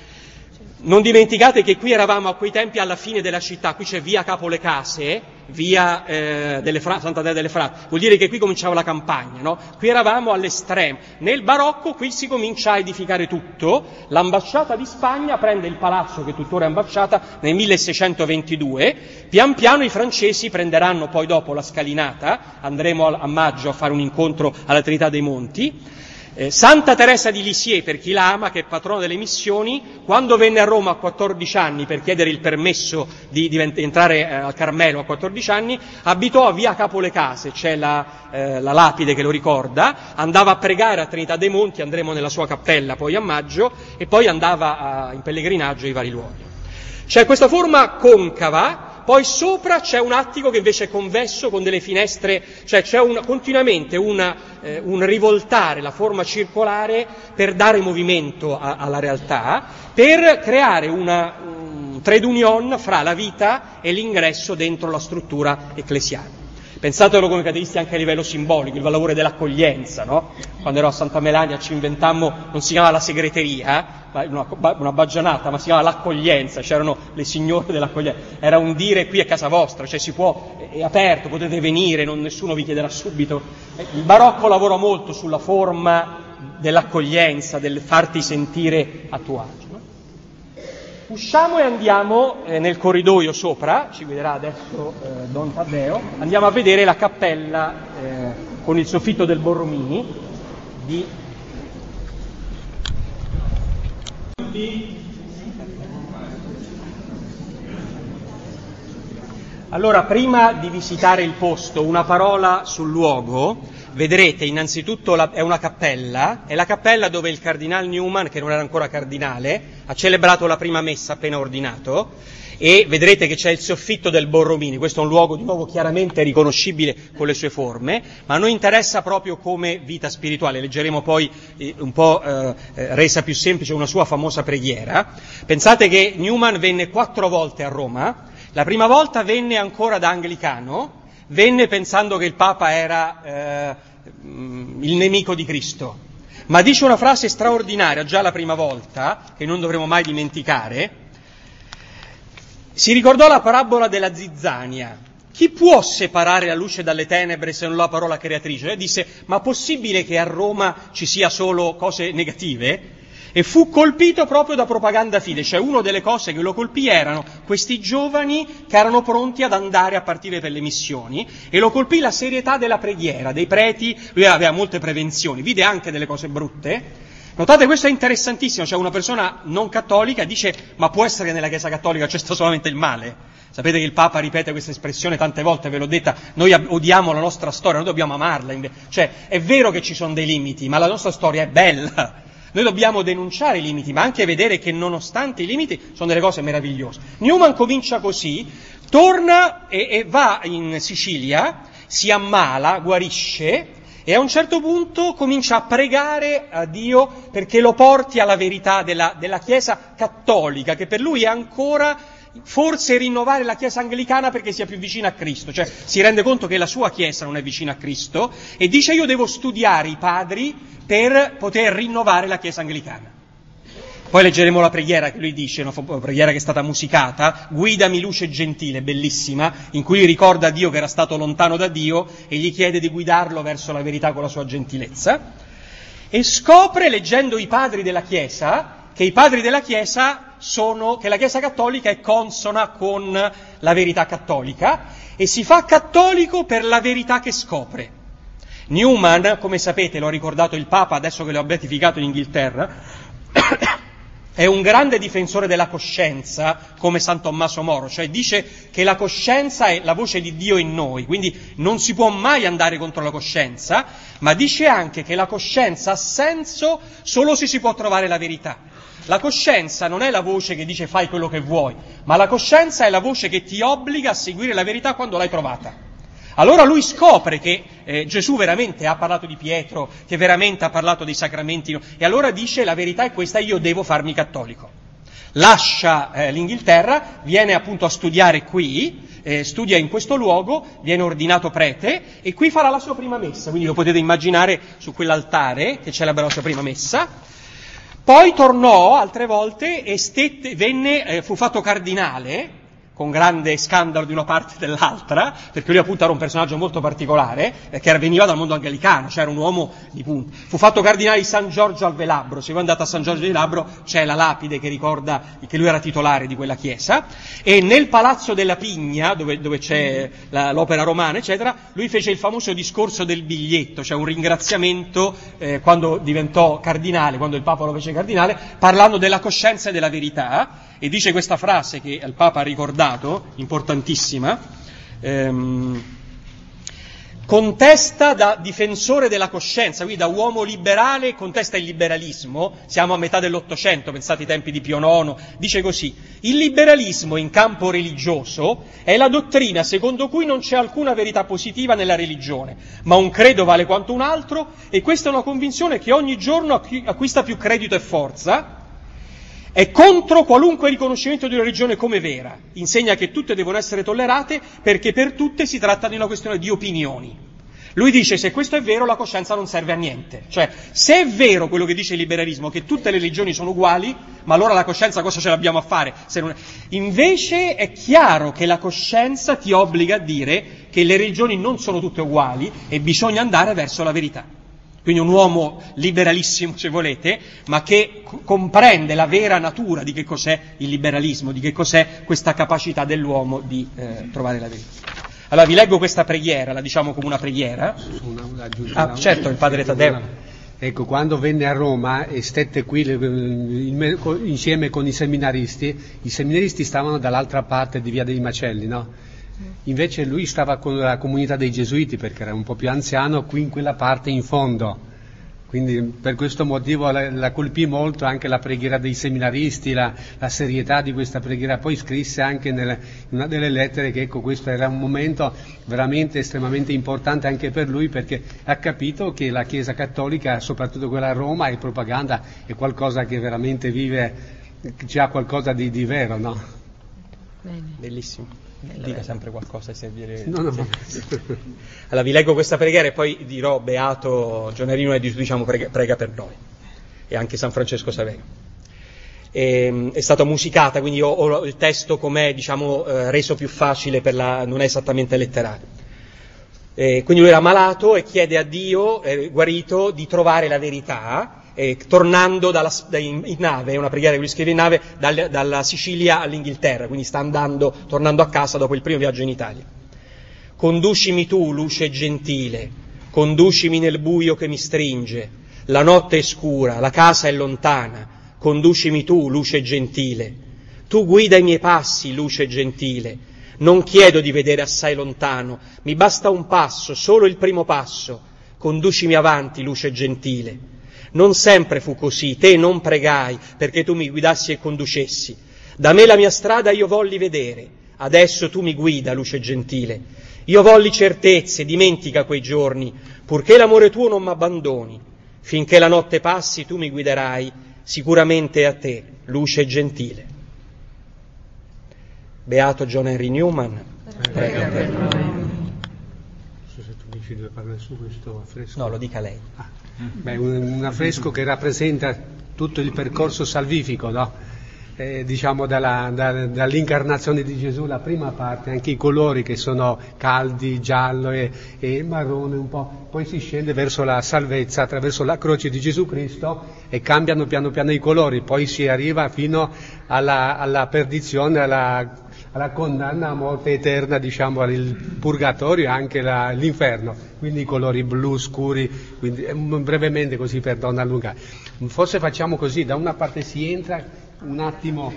Non dimenticate che qui eravamo a quei tempi alla fine della città, qui c'è via Capo le Case, via Sant'Andrea delle Frate, vuol dire che qui cominciava la campagna, no? Qui eravamo all'estremo. Nel barocco qui si comincia a edificare tutto, l'ambasciata di Spagna prende il palazzo che tuttora è ambasciata nel 1622, pian piano i francesi prenderanno poi dopo la scalinata, andremo a maggio a fare un incontro alla Trinità dei Monti. Santa Teresa di Lisieux, per chi la ama, che è patrona delle missioni, quando venne a Roma a 14 anni per chiedere il permesso di entrare al Carmelo a 14 anni, abitò a via Capo le Case, c'è la lapide che lo ricorda, andava a pregare a Trinità dei Monti, andremo nella sua cappella poi a maggio, e poi andava in pellegrinaggio ai vari luoghi. C'è questa forma concava. Poi sopra c'è un attico che invece è convesso con delle finestre, cioè c'è continuamente un rivoltare la forma circolare per dare movimento alla realtà, per creare un trade union fra la vita e l'ingresso dentro la struttura ecclesiale. Pensatelo come cateisti anche a livello simbolico, il valore dell'accoglienza, no? Quando ero a Santa Melania ci inventammo, non si chiamava la segreteria, una baggianata, ma si chiamava l'accoglienza, c'erano le signore dell'accoglienza, era un dire qui è casa vostra, cioè è aperto, potete venire, nessuno vi chiederà subito. Il barocco lavora molto sulla forma dell'accoglienza, del farti sentire a tuo agio. Usciamo e andiamo nel corridoio sopra, ci guiderà adesso Don Taddeo, andiamo a vedere la cappella con il soffitto del Borromini Allora, prima di visitare il posto, una parola sul luogo. Vedrete, innanzitutto è una cappella, è la cappella dove il cardinal Newman, che non era ancora cardinale, ha celebrato la prima messa appena ordinato, e vedrete che c'è il soffitto del Borromini. Questo è un luogo di nuovo chiaramente riconoscibile con le sue forme, ma a noi interessa proprio come vita spirituale. Leggeremo poi un po' resa più semplice una sua famosa preghiera. Pensate che Newman venne 4 volte a Roma. La prima volta venne ancora da anglicano, venne pensando che il Papa era il nemico di Cristo, ma dice una frase straordinaria già la prima volta, che non dovremo mai dimenticare. Si ricordò la parabola della zizzania. Chi può separare la luce dalle tenebre se non la parola creatrice? Lei disse, ma possibile che a Roma ci sia solo cose negative? E fu colpito proprio da Propaganda Fide, cioè una delle cose che lo colpì erano questi giovani che erano pronti ad andare a partire per le missioni, e lo colpì la serietà della preghiera, dei preti. Lui aveva molte prevenzioni, vide anche delle cose brutte. Notate, questo è interessantissimo, cioè una persona non cattolica dice, ma può essere che nella Chiesa cattolica c'è solamente il male? Sapete che il Papa ripete questa espressione tante volte, ve l'ho detta, noi odiamo la nostra storia, noi dobbiamo amarla, cioè è vero che ci sono dei limiti, ma la nostra storia è bella. Noi dobbiamo denunciare i limiti, ma anche vedere che nonostante i limiti sono delle cose meravigliose. Newman comincia così, torna e va in Sicilia, si ammala, guarisce, e a un certo punto comincia a pregare a Dio perché lo porti alla verità della Chiesa cattolica, che per lui è ancora forse rinnovare la Chiesa anglicana perché sia più vicina a Cristo, cioè si rende conto che la sua Chiesa non è vicina a Cristo e dice, io devo studiare i padri per poter rinnovare la Chiesa anglicana. Poi leggeremo la preghiera che lui dice, una preghiera che è stata musicata, guidami luce gentile, bellissima, in cui ricorda a Dio che era stato lontano da Dio e gli chiede di guidarlo verso la verità con la sua gentilezza, e scopre, leggendo i padri della Chiesa, che i padri della Chiesa che la Chiesa cattolica è consona con la verità cattolica e si fa cattolico per la verità che scopre. Newman, come sapete, lo ha ricordato il Papa adesso che lo ha beatificato in Inghilterra, è un grande difensore della coscienza come San Tommaso Moro, cioè dice che la coscienza è la voce di Dio in noi, quindi non si può mai andare contro la coscienza, ma dice anche che la coscienza ha senso solo se si può trovare la verità. La coscienza non è la voce che dice fai quello che vuoi, ma la coscienza è la voce che ti obbliga a seguire la verità quando l'hai trovata. Allora lui scopre che Gesù veramente ha parlato di Pietro, che veramente ha parlato dei sacramenti, e allora dice la verità è questa, io devo farmi cattolico. Lascia l'Inghilterra, viene appunto a studiare qui, studia in questo luogo, viene ordinato prete e qui farà la sua prima messa, quindi lo potete immaginare su quell'altare che celebra la sua prima messa. Poi tornò altre volte e fu fatto cardinale, con grande scandalo di una parte e dell'altra, perché lui appunto era un personaggio molto particolare, che veniva dal mondo anglicano, cioè era un uomo di punta. Fu fatto cardinale di San Giorgio al Velabro, se voi andate a San Giorgio al Velabro c'è la lapide che ricorda che lui era titolare di quella chiesa, e nel Palazzo della Pigna, dove c'è l'opera romana, eccetera, lui fece il famoso discorso del biglietto, cioè un ringraziamento quando diventò cardinale, quando il Papa lo fece cardinale, parlando della coscienza e della verità, e dice questa frase che il Papa ha ricordato, importantissima, contesta da difensore della coscienza, quindi da uomo liberale contesta il liberalismo, siamo a metà dell'Ottocento, pensate ai tempi di Pio IX, dice così, il liberalismo in campo religioso è la dottrina secondo cui non c'è alcuna verità positiva nella religione, ma un credo vale quanto un altro, e questa è una convinzione che ogni giorno acquista più credito e forza. È contro qualunque riconoscimento di una religione come vera, insegna che tutte devono essere tollerate perché per tutte si tratta di una questione di opinioni. Lui dice se questo è vero la coscienza non serve a niente, cioè se è vero quello che dice il liberalismo, che tutte le religioni sono uguali, ma allora la coscienza cosa ce l'abbiamo a fare? Invece è chiaro che la coscienza ti obbliga a dire che le religioni non sono tutte uguali e bisogna andare verso la verità. Quindi un uomo liberalissimo, se volete, ma che comprende la vera natura di che cos'è il liberalismo, di che cos'è questa capacità dell'uomo di trovare la verità. Allora vi leggo questa preghiera, la diciamo come una preghiera. Certo, il padre Taddeo. Ecco, quando venne a Roma e stette qui insieme con i seminaristi stavano dall'altra parte di Via dei Macelli, no? Invece lui stava con la comunità dei Gesuiti perché era un po' più anziano, qui in quella parte in fondo, Quindi per questo motivo la colpì molto anche la preghiera dei seminaristi, la serietà di questa preghiera. Poi scrisse anche in una delle lettere che ecco, questo era un momento veramente estremamente importante anche per lui, perché ha capito che la Chiesa Cattolica, soprattutto quella a Roma, è propaganda, è qualcosa che veramente vive, c'ha qualcosa di vero, no? Bene. Bellissimo. Dica sempre qualcosa se viene. No. Allora vi leggo questa preghiera e poi dirò beato Gionerino e diciamo prega per noi, e anche San Francesco Saverio. È stata musicata, quindi ho il testo com'è, diciamo, reso più facile non è esattamente letterario. Quindi lui era malato e chiede a Dio, guarito, di trovare la verità, tornando in nave, è una preghiera che lui scrive in nave dalla Sicilia all'Inghilterra, quindi sta tornando a casa dopo il primo viaggio in Italia. Conducimi tu, luce gentile, conducimi nel buio che mi stringe, la notte è scura, la casa è lontana, conducimi tu, luce gentile, tu guida i miei passi, luce gentile, non chiedo di vedere assai lontano, mi basta un passo, solo il primo passo, conducimi avanti, luce gentile. Non sempre fu così, te non pregai perché tu mi guidassi e conducessi. Da me la mia strada io volli vedere, adesso tu mi guida, luce gentile. Io volli certezze, dimentica quei giorni, purché l'amore tuo non m'abbandoni. Finché la notte passi tu mi guiderai, sicuramente a te, luce gentile. Beato John Henry Newman, prega per noi. Non so se tu dici due parole su questo affresco. No, lo dica lei. Un affresco che rappresenta tutto il percorso salvifico, no? Diciamo dall'incarnazione di Gesù, la prima parte, anche i colori che sono caldi, giallo e marrone un po', poi si scende verso la salvezza attraverso la croce di Gesù Cristo e cambiano piano piano i colori, poi si arriva fino alla perdizione, alla condanna a morte eterna, diciamo, al purgatorio e anche l'inferno, quindi i colori blu scuri, quindi brevemente così per non allungare. Forse facciamo così, da una parte si entra un attimo,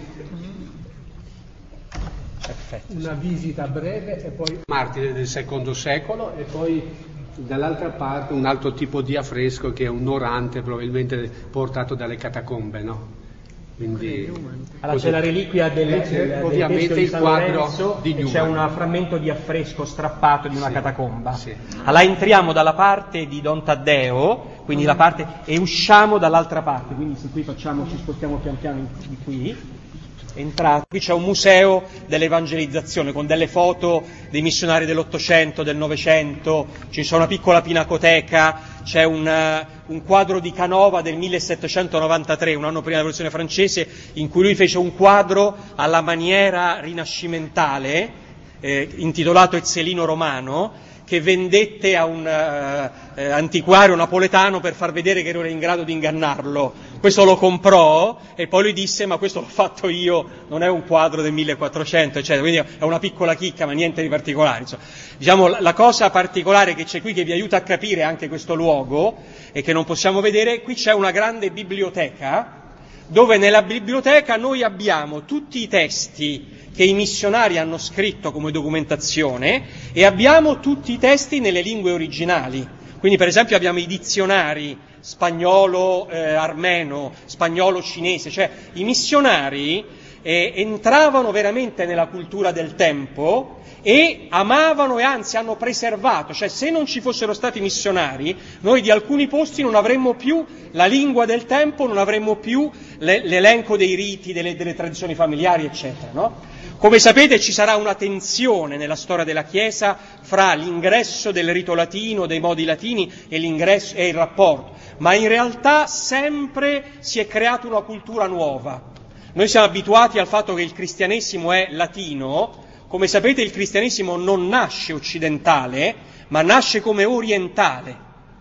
perfetto, una visita breve e poi martire del II secolo e poi dall'altra parte un altro tipo di affresco che è un orante probabilmente portato dalle catacombe, no? Quindi allora c'è la reliquia ovviamente del il quadro Lorenzo, di Newman. C'è un frammento di affresco strappato di una catacomba. Sì. Allora entriamo dalla parte di Don Taddeo, quindi la parte, e usciamo dall'altra parte, quindi se qui ci spostiamo pian piano di qui. Entrate. Qui c'è un museo dell'evangelizzazione con delle foto dei missionari dell'800, del Novecento, ci sono una piccola pinacoteca, c'è un quadro di Canova del 1793, un anno prima della rivoluzione francese, in cui lui fece un quadro alla maniera rinascimentale, intitolato Ezzelino Romano, che vendette a un antiquario napoletano per far vedere che era in grado di ingannarlo. Questo lo comprò e poi lui disse: ma questo l'ho fatto io, non è un quadro del 1400, eccetera. Quindi è una piccola chicca, ma niente di particolare. Insomma, diciamo, la cosa particolare che c'è qui, che vi aiuta a capire anche questo luogo e che non possiamo vedere, qui c'è una grande biblioteca, dove nella biblioteca noi abbiamo tutti i testi che i missionari hanno scritto come documentazione e abbiamo tutti i testi nelle lingue originali. Quindi per esempio abbiamo i dizionari spagnolo armeno, spagnolo cinese, cioè i missionari entravano veramente nella cultura del tempo e amavano e anzi hanno preservato, cioè se non ci fossero stati missionari noi di alcuni posti non avremmo più la lingua del tempo, non avremmo più l'elenco dei riti, delle tradizioni familiari, eccetera, no? Come sapete ci sarà una tensione nella storia della Chiesa fra l'ingresso del rito latino, dei modi latini e l'ingresso e il rapporto, ma in realtà sempre si è creata una cultura nuova. Noi siamo abituati al fatto che il cristianesimo è latino. Come sapete il cristianesimo non nasce occidentale, ma nasce come orientale.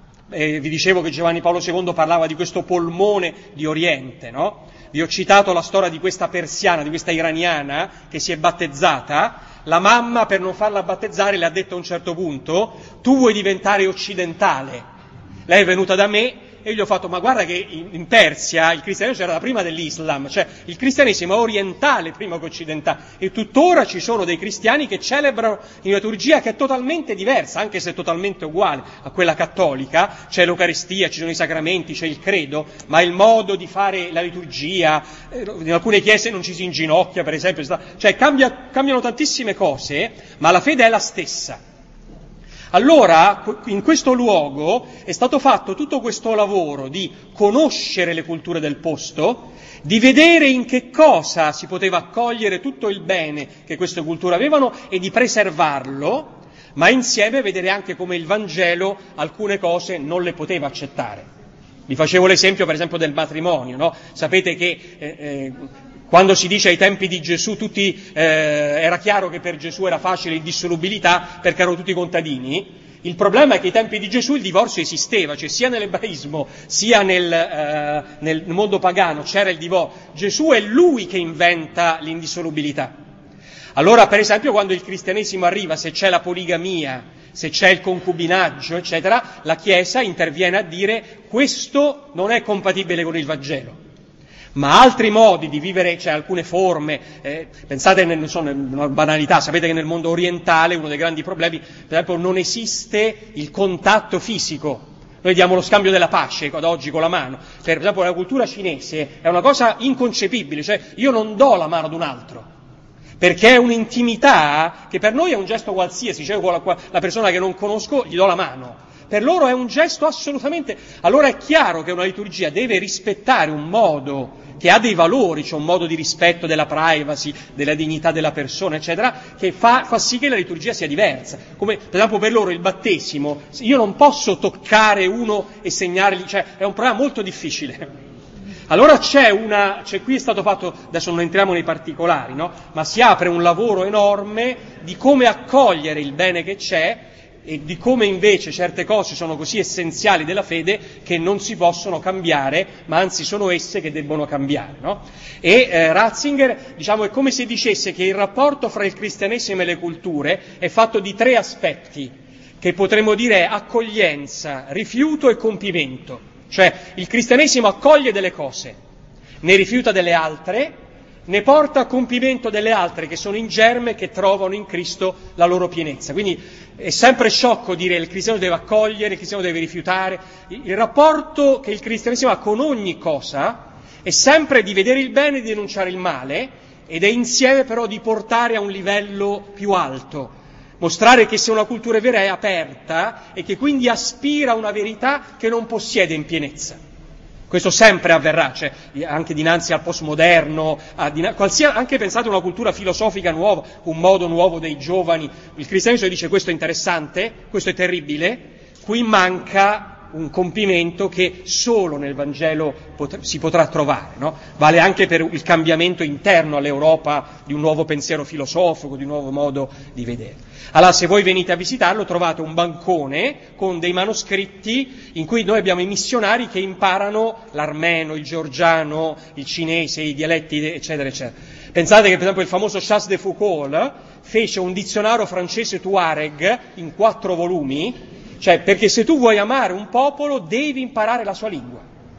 Vi dicevo che Giovanni Paolo II parlava di questo polmone di Oriente, no? Vi ho citato la storia di questa persiana, di questa iraniana che si è battezzata. La mamma, per non farla battezzare, le ha detto a un certo punto: tu vuoi diventare occidentale. Lei è venuta da me e gli ho fatto, ma guarda che in Persia il cristianesimo era prima dell'Islam, cioè il cristianesimo è orientale prima che occidentale, e tuttora ci sono dei cristiani che celebrano in liturgia che è totalmente diversa, anche se è totalmente uguale a quella cattolica, c'è l'Eucaristia, ci sono i sacramenti, c'è il credo, ma il modo di fare la liturgia, in alcune chiese non ci si inginocchia, per esempio, cioè cambiano tantissime cose, ma la fede è la stessa. Allora, in questo luogo è stato fatto tutto questo lavoro di conoscere le culture del posto, di vedere in che cosa si poteva accogliere tutto il bene che queste culture avevano e di preservarlo, ma insieme vedere anche come il Vangelo alcune cose non le poteva accettare. Vi facevo l'esempio, per esempio, del matrimonio, no? Sapete che quando si dice ai tempi di Gesù era chiaro che per Gesù era facile l'indissolubilità perché erano tutti contadini. Il problema è che ai tempi di Gesù il divorzio esisteva, cioè sia nell'ebraismo sia nel mondo pagano c'era il divorzio. Gesù è lui che inventa l'indissolubilità. Allora, per esempio, quando il cristianesimo arriva, se c'è la poligamia, se c'è il concubinaggio, eccetera, la Chiesa interviene a dire questo non è compatibile con il Vangelo. Ma altri modi di vivere, cioè alcune forme, pensate una banalità, sapete che nel mondo orientale uno dei grandi problemi, per esempio, non esiste il contatto fisico. Noi diamo lo scambio della pace ad oggi con la mano. Per esempio la cultura cinese è una cosa inconcepibile, cioè io non do la mano ad un altro, perché è un'intimità che per noi è un gesto qualsiasi, cioè la persona che non conosco gli do la mano. Per loro è un gesto assolutamente... Allora è chiaro che una liturgia deve rispettare un modo che ha dei valori, cioè un modo di rispetto della privacy, della dignità della persona, eccetera, che fa sì che la liturgia sia diversa. Come per esempio per loro il battesimo, io non posso toccare uno e segnargli, cioè è un problema molto difficile. Allora qui è stato fatto, adesso non entriamo nei particolari, no? Ma si apre un lavoro enorme di come accogliere il bene che c'è e di come invece certe cose sono così essenziali della fede che non si possono cambiare, ma anzi sono esse che debbono cambiare, no? E Ratzinger, diciamo, è come se dicesse che il rapporto fra il cristianesimo e le culture è fatto di 3 aspetti, che potremmo dire accoglienza, rifiuto e compimento. Cioè il cristianesimo accoglie delle cose, ne rifiuta delle altre, ne porta a compimento delle altre che sono in germe, che trovano in Cristo la loro pienezza. Quindi è sempre sciocco dire il cristiano deve accogliere, il cristiano deve rifiutare. Il rapporto che il cristianesimo ha con ogni cosa è sempre di vedere il bene e di denunciare il male, ed è insieme però di portare a un livello più alto, mostrare che se una cultura vera è aperta e che quindi aspira a una verità che non possiede in pienezza. Questo sempre avverrà, cioè anche dinanzi al postmoderno, anche pensate a una cultura filosofica nuova, un modo nuovo dei giovani. Il cristianesimo dice questo è interessante, questo è terribile, qui manca un compimento che solo nel Vangelo si potrà trovare, no? Vale anche per il cambiamento interno all'Europa di un nuovo pensiero filosofico, di un nuovo modo di vedere. Allora, se voi venite a visitarlo, trovate un bancone con dei manoscritti in cui noi abbiamo i missionari che imparano l'armeno, il georgiano, il cinese, i dialetti, eccetera, eccetera. Pensate che, per esempio, il famoso Charles de Foucault fece un dizionario francese Tuareg in 4 volumi, cioè perché se tu vuoi amare un popolo devi imparare la sua lingua.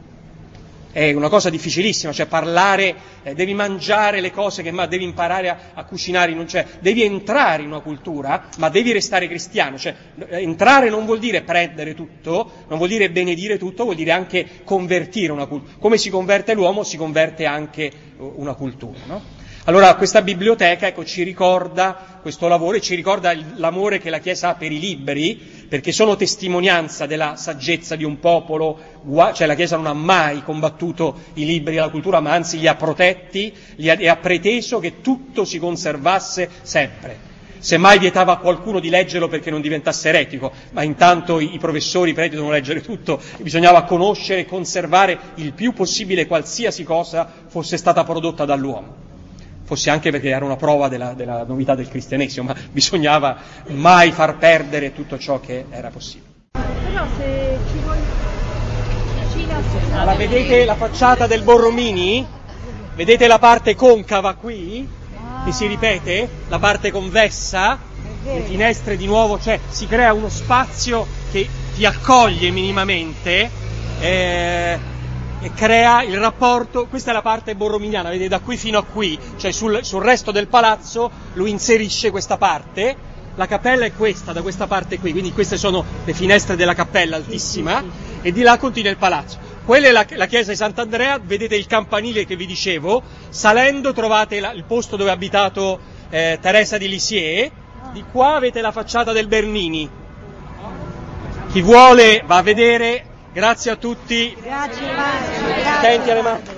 È una cosa difficilissima, cioè parlare, devi mangiare le cose ma devi imparare a cucinare, cioè devi entrare in una cultura, ma devi restare cristiano. Cioè entrare non vuol dire prendere tutto, non vuol dire benedire tutto, vuol dire anche convertire una cultura. Come si converte l'uomo, si converte anche una cultura, no? Allora questa biblioteca, ecco, ci ricorda questo lavoro e ci ricorda l'amore che la Chiesa ha per i libri, perché sono testimonianza della saggezza di un popolo, cioè la Chiesa non ha mai combattuto i libri e la cultura, ma anzi li ha protetti e ha preteso che tutto si conservasse sempre. Semmai vietava a qualcuno di leggerlo perché non diventasse eretico, ma intanto i professori, i preti devono leggere tutto, bisognava conoscere e conservare il più possibile qualsiasi cosa fosse stata prodotta dall'uomo. Fosse anche perché era una prova della novità del cristianesimo, ma bisognava mai far perdere tutto ciò che era possibile. Però se ci vuoi vicino allora, vedete la facciata del Borromini? Vedete la parte concava qui? Che si ripete? La parte convessa? Le finestre di nuovo, cioè si crea uno spazio che ti accoglie minimamente, e crea il rapporto. Questa è la parte borrominiana, vedete, da qui fino a qui, cioè sul resto del palazzo lui inserisce questa parte. La cappella è questa, da questa parte qui, quindi queste sono le finestre della cappella altissima, e di là continua il palazzo. Quella è la chiesa di Sant'Andrea, vedete il campanile che vi dicevo, salendo trovate il posto dove ha abitato Teresa di Lisieux, di qua avete la facciata del Bernini. Chi vuole va a vedere, grazie a tutti, Grazie, Massimo, grazie. attenti alle mani.